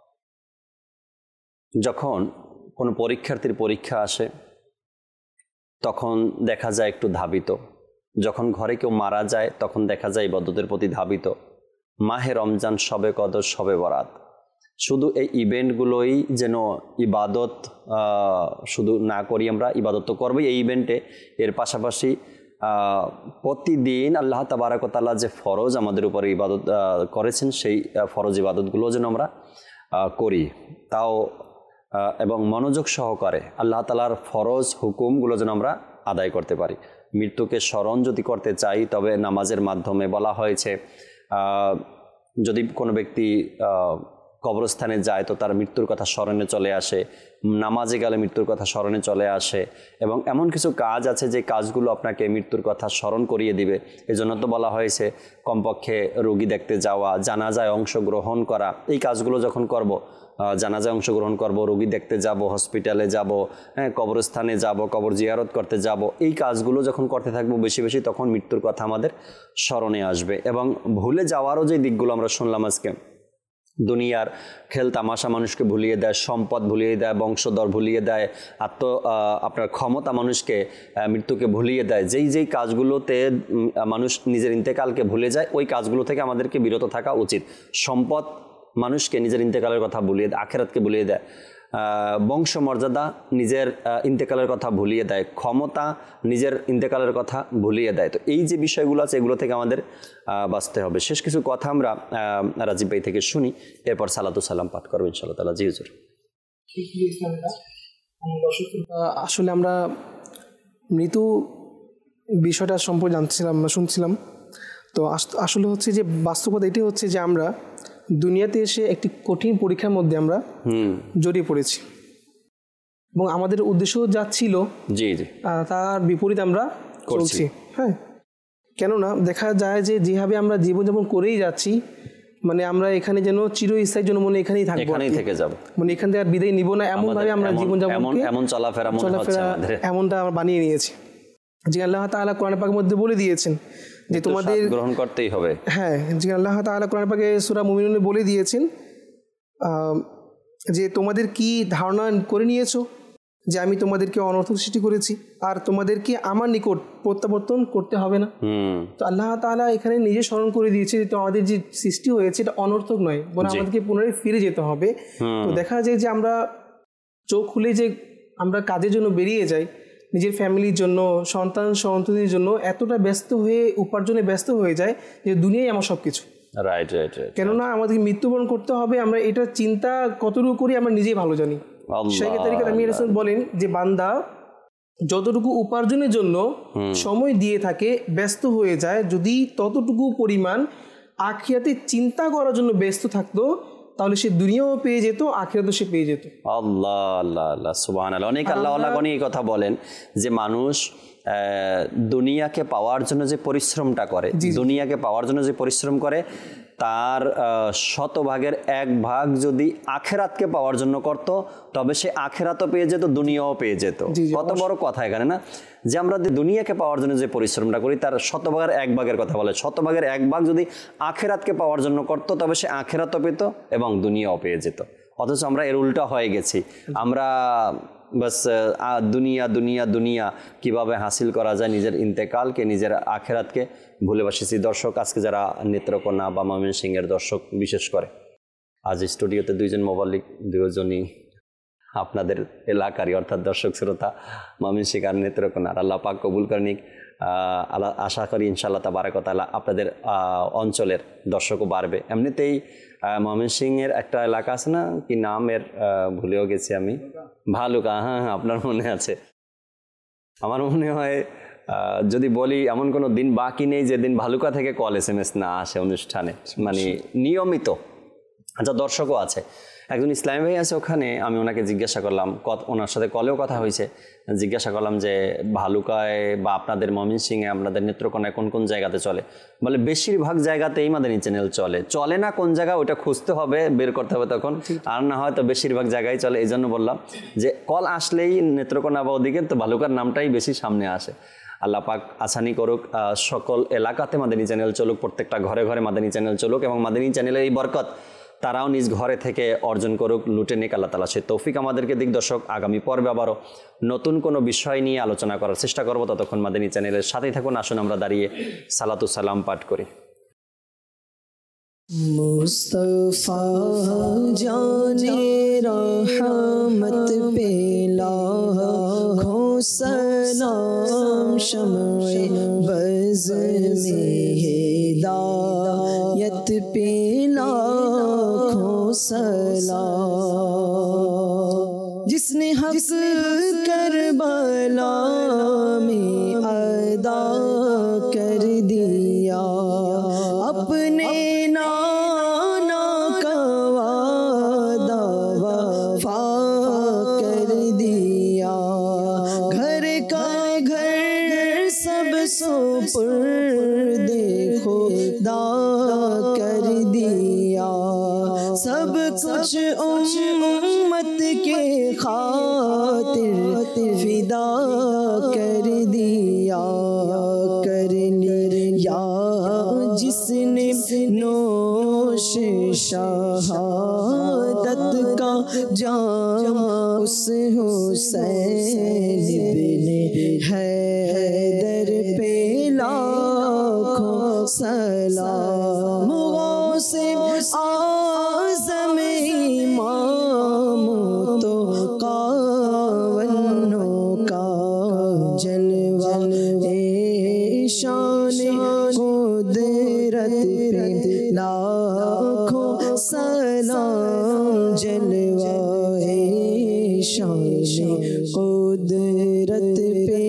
যখন কোনো পরীক্ষার্থীর পরীক্ষা আসে তখন দেখা যায় একটু ধাবিত, যখন ঘরে কেউ মারা যায় তখন দেখা যায় ইবাদতের প্রতি ধাবিত। মাহে রমজান, শবে কদর, শবে বরাত, শুধু এই ইভেন্টগুলোই যেন ইবাদত শুধু না করি, আমরা ইবাদত তো করবোই এই ইভেন্টে, এর পাশাপাশি প্রতিদিন আল্লাহ তাবারাক ওয়া তাআলা যে ফরজ আমাদের উপরে ইবাদত করেছেন সেই ফরজ ইবাদতগুলো যেন আমরা করি, তাও এবং মনোযোগ সহকারে আল্লাহ তাআলার ফরজ হুকুমগুলো যেন আমরা আদায় করতে পারি। মৃত্যুকে স্মরণ যদি করতে চাই তবে নামাজের মাধ্যমে বলা হয়েছে যদি কোনো ব্যক্তি কবরস্থানে যায় তো তার মৃত্যুর কথা স্মরণে চলে আসে, নামাজে গেলে মৃত্যুর কথা স্মরণে চলে আসে, এবং এমন কিছু কাজ আছে যে কাজগুলো আপনাকে মৃত্যুর কথা স্মরণ করিয়ে দিবে। এজন্য তো বলা হয়েছে কমপক্ষে রোগী দেখতে যাওয়া, জানাজায় অংশগ্রহণ করা। এই কাজগুলো যখন করব, জানাজায় অংশগ্রহণ করব, রোগী দেখতে যাব, হসপিটালে যাব, হ্যাঁ, কবরস্থানে যাব, কবর জিয়ারত করতে যাব, এই কাজগুলো যখন করতে থাকবো বেশি বেশি, তখন মৃত্যুর কথা আমাদের স্মরণে আসবে। এবং ভুলে যাওয়ারও যে দিকগুলো আমরা শুনলাম আজকে, দুনিয়ার খেল তামাশা মানুষকে ভুলিয়ে দেয়, সম্পদ ভুলিয়ে দেয়, বংশধর ভুলিয়ে দেয়, আত্ম আপনার ক্ষমতা মানুষকে মৃত্যুকে ভুলিয়ে দেয়। যেই যেই কাজগুলোতে মানুষ নিজের ইন্তেকালকে ভুলে যায় ওই কাজগুলো থেকে আমাদেরকে বিরত থাকা উচিত। সম্পদ মানুষকে নিজের ইন্তেকালের কথা ভুলিয়ে দেয়, আখেরাতকে ভুলিয়ে দেয়। বংশমর্যাদা নিজের ইন্তেকালের কথা ভুলিয়ে দেয়, ক্ষমতা নিজের ইন্তেকালের কথা ভুলিয়ে দেয়। তো এই যে বিষয়গুলো আছে এগুলো থেকে আমাদের বাঁচতে হবে। শেষ কিছু কথা আমরা রাজীব ভাই থেকে শুনি, এরপর সালাতু সালাম পাঠ করবো ইনশাআল্লাহ তাআলা। জি হুজুর। আসলে আমরা মৃত্যু বিষয়টা সম্পর্কে জানছিলাম, শুনছিলাম। তো আসলে হচ্ছে যে বাস্তবতা এটাই হচ্ছে যে আমরা দুনিয়াতে এসে একটি কঠিন পরীক্ষার মধ্যে আমরা জড়িয়ে পড়েছি, এবং আমাদের উদ্দেশ্য যা ছিল জি জি তার বিপরীত আমরা করছি। হ্যাঁ, কেননা দেখা যায় যে যেভাবে আমরা জীবনযাপন করেই যাচ্ছি, মানে আমরা এখানে যেন চিরস্থায়ীর জন্য মনে এখানেই থাকবো, এখানেই থেকে যাব, মানে এখান থেকে আর বিদায় নিব না, এমন ভাবে আমরা জীবনযাপন এমন চলাফেরা মনে হচ্ছে আমাদের, এমনটা আমরা বানিয়ে নিয়েছি। যে আল্লাহ তাআলা কোরআন পাকের মধ্যে বলে দিয়েছেন যে তোমাদের গ্রহণ করতেই হবে। হ্যাঁ, যে আল্লাহ তাআলা কোরআন পাকে সূরা মুমিনুনে বলে দিয়েছেন যে তোমাদের কি ধারণা করে নিয়েছো যে আমি তোমাদেরকে অনর্থক সৃষ্টি করেছি আর তোমাদেরকে আমার নিকট প্রত্যাবর্তন করতে হবে না। তো আল্লাহ তাআলা এখানে নিজে স্মরণ করে দিয়েছে যে আমাদের যে সৃষ্টি হয়েছে এটা অনর্থক নয়, বরং আমাদেরকে পুনরায় ফিরে যেতে হবে। তো দেখা যায় যে আমরা চোখ খুলে যে আমরা কাজের জন্য বেরিয়ে যাই, নিজের ফ্যামিলির জন্য, সন্তান সন্ততির জন্য এতটা ব্যস্ত হয়ে উপার্জনে ব্যস্ত হয়ে যায় যে দুনিয়াই আমার সব কিছু। রাইট রাইট রাইট কেননা আমাদেরকে মৃত্যুবরণ করতে হবে, আমরা এটা চিন্তা কতটুকু করি আমরা নিজেই ভালো জানি। শাইখ তারিকাত আমির হাসান বলেন যে বান্দা যতটুকু উপার্জনের জন্য সময় দিয়ে থাকে, ব্যস্ত হয়ে যায়, যদি ততটুকু পরিমাণ আখিরাতে চিন্তা করার জন্য ব্যস্ত থাকতো তাহলে সে দুনিয়াও পেয়ে যেত, আখিরাতও সে পেয়ে যেত। আল্লাহ আল্লাহ আল্লাহ সুবহানাল্লাহ। অনেক আল্লাহ আল্লাহ এই কথা বলেন যে মানুষ দুনিয়াকে পাওয়ার জন্য যে পরিশ্রমটা করে, দুনিয়াকে পাওয়ার জন্য যে পরিশ্রম করে তার শতভাগের এক ভাগ যদি আখেরাতকে পাওয়ার জন্য করত, তবে সে আখেরাতও পেয়ে যেত, দুনিয়াও পেয়ে যেত। কত বড় কথা এখানে না, যে আমরা দুনিয়াকে পাওয়ার জন্য যে পরিশ্রমটা করি তার শতভাগের এক ভাগের কথা বলে, শতভাগের এক ভাগ যদি আখেরাতকে পাওয়ার জন্য করত, তবে সে আখেরাতও পেত এবং দুনিয়াও পেয়ে যেত। অথচ আমরা এর উল্টা হয়ে গেছি। আমরা বাস দুনিয়া দুনিয়া দুনিয়া কিভাবে হাসিল করা যায়, নিজের ইন্তেকালকে, নিজের আখেরাতকে ভুলে বসেছি। দর্শক, আজকে যারা নেত্রকোনা বা ময়মনসিংহের দর্শক বিশেষ করে, আজ স্টুডিওতে দুইজন মোবাল্লিক, দুজনই আপনাদের এলাকারই, অর্থাৎ দর্শক শ্রোতা ময়মনসিংহ আর নেত্রকোনার। আল্লাহ পাক কবুল করেন। আল্লাহ আশা করি ইনশাআল্লাহ তাবারাক ওয়া তাআলা আপনাদের অঞ্চলের দর্শকও বাড়বে। এমনিতেই ময়মনসিংহের একটা এলাকা আছে না, কি নাম এর, ভুলেও গেছি আমি, ভালুকা। হ্যাঁ হ্যাঁ আপনার মনে আছে? আমার মনে হয় যদি বলি এমন কোনো দিন বাকি নেই যেদিন ভালুকা থেকে কল এস এম এস না আসে অনুষ্ঠানে, মানে নিয়মিত। আচ্ছা, দর্শকও আছে, একজন ইসলামী ভাই আছে ওখানে। আমি ওনাকে জিজ্ঞাসা করলাম, ওনার সাথে কলেও কথা হয়েছে, জিজ্ঞাসা করলাম যে ভালুকায় বা আপনাদের ময়মনসিংহে, আপনাদের নেত্রকোনায় কোন কোন জায়গাতে চলে? বলে বেশিরভাগ জায়গাতেই মাদানী চ্যানেল চলে। চলে না কোন জায়গা ওটা খুঁজতে হবে, বের করতে হবে তখন, আর না হয় তো বেশিরভাগ জায়গায় চলে। এই জন্য বললাম যে কল আসলেই নেত্রকোনা বা ওদিকে তো ভালুকার নামটাই বেশি সামনে আসে। আল্লাহ পাক আসানি করুক, সকল এলাকাতে মাদানী চ্যানেল চলুক, প্রত্যেকটা ঘরে ঘরে মাদানী চ্যানেল চলুক, এবং মাদানী চ্যানেলের এই বরকত তারাও নিজ ঘরে থেকে অর্জন করুক, লুটে নিক। আল্লাহ তাআলা সে তৌফিক আমাদেরকে দিক। দর্শক, আগামী পর্বে আবারও নতুন কোনো বিষয় নিয়ে আলোচনা করার চেষ্টা করব। ততক্ষণ মাদানী চ্যানেলের সাথেই থাকুন। আসুন আমরা দাঁড়িয়ে সালাতু সালাম পাঠ করি। মুস্তাফা জানে রহমত পে লাখো সালাম, শমঈ বজ में हिदायत पे लाखों सलाम। जिसने हक करबला में अदा कर दिया, अपने नाना का वादा वफा कर दिया, घर का घर सब सुपुर्दे खुदा कर दिया, सब कुछ उम्मत के खातिर फिदा कर दिया, कर लिया जिसने नोश शहादत का जाम, उस हुसैन इब्ने हैदर पे लाखों सलाम। गौसे आज़म इमाम तो कावन्नों का जलवा, शान कुदरत पे लाखों सलाम, जलवाए शान कुदरत पे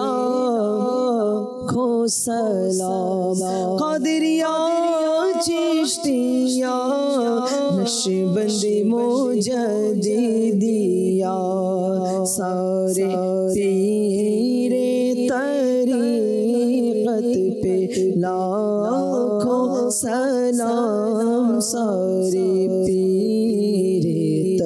लाखों सलाम। कादरिया चिश्तिया नक्शबंदी मुजद्दिदिया, सारे पीरे तरीक़त पे लाखों सलाम, सारे पीरे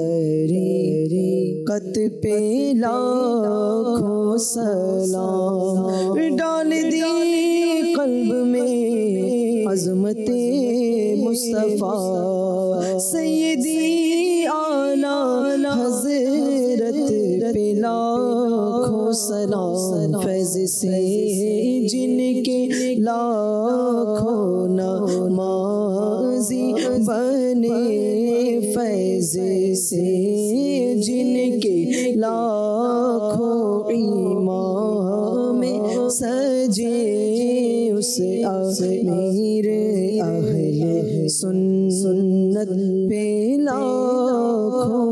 तरीक़त पे लाखों सलाम। डाल दी कल्ब में अज़मते मुस्तफ़ा, सैयदी आला हज़रत पे लाखों सलाम। फैज़ से जिनके लाखों नमाज़ी बने, फैज़ से जिनके लाखों इमाम सजे, उस अमीर अहले सुन्नत पे लाखों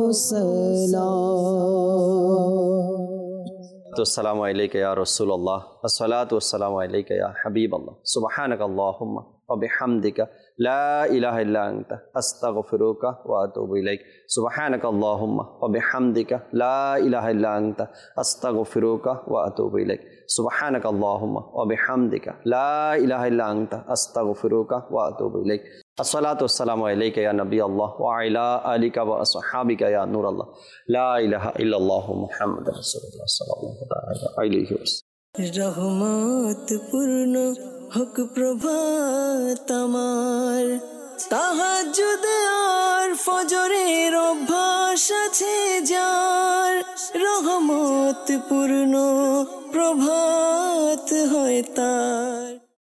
सलाम। अस्सलामु अलैका या रसूलल्लाह, अस्सलातु वस्सलामु अलैका या हबीबल्लाह, सुब्हानक अल्लाहुम्मा وبحمدك لا إله إلا أنت أستغفرك وأتوب إليك سبحانك اللهم وبحمدك لا إله إلا أنت أستغفرك وأتوب إليك سبحانك اللهم وبحمدك لا إله إلا أنت أستغفرك وأتوب إليك الصلاة والسلام عليك يا نبي الله وعلى آلك وأصحابك يا نور الله لا إله إلا الله محمد رسول الله صلى الله عليه وسلم রহমত পূর্ণ হক প্রভাত আমার তাহাজ্জুদ আর ফজরের অভ্যাস আছে যার রহমত পূর্ণ প্রভাত হয় তার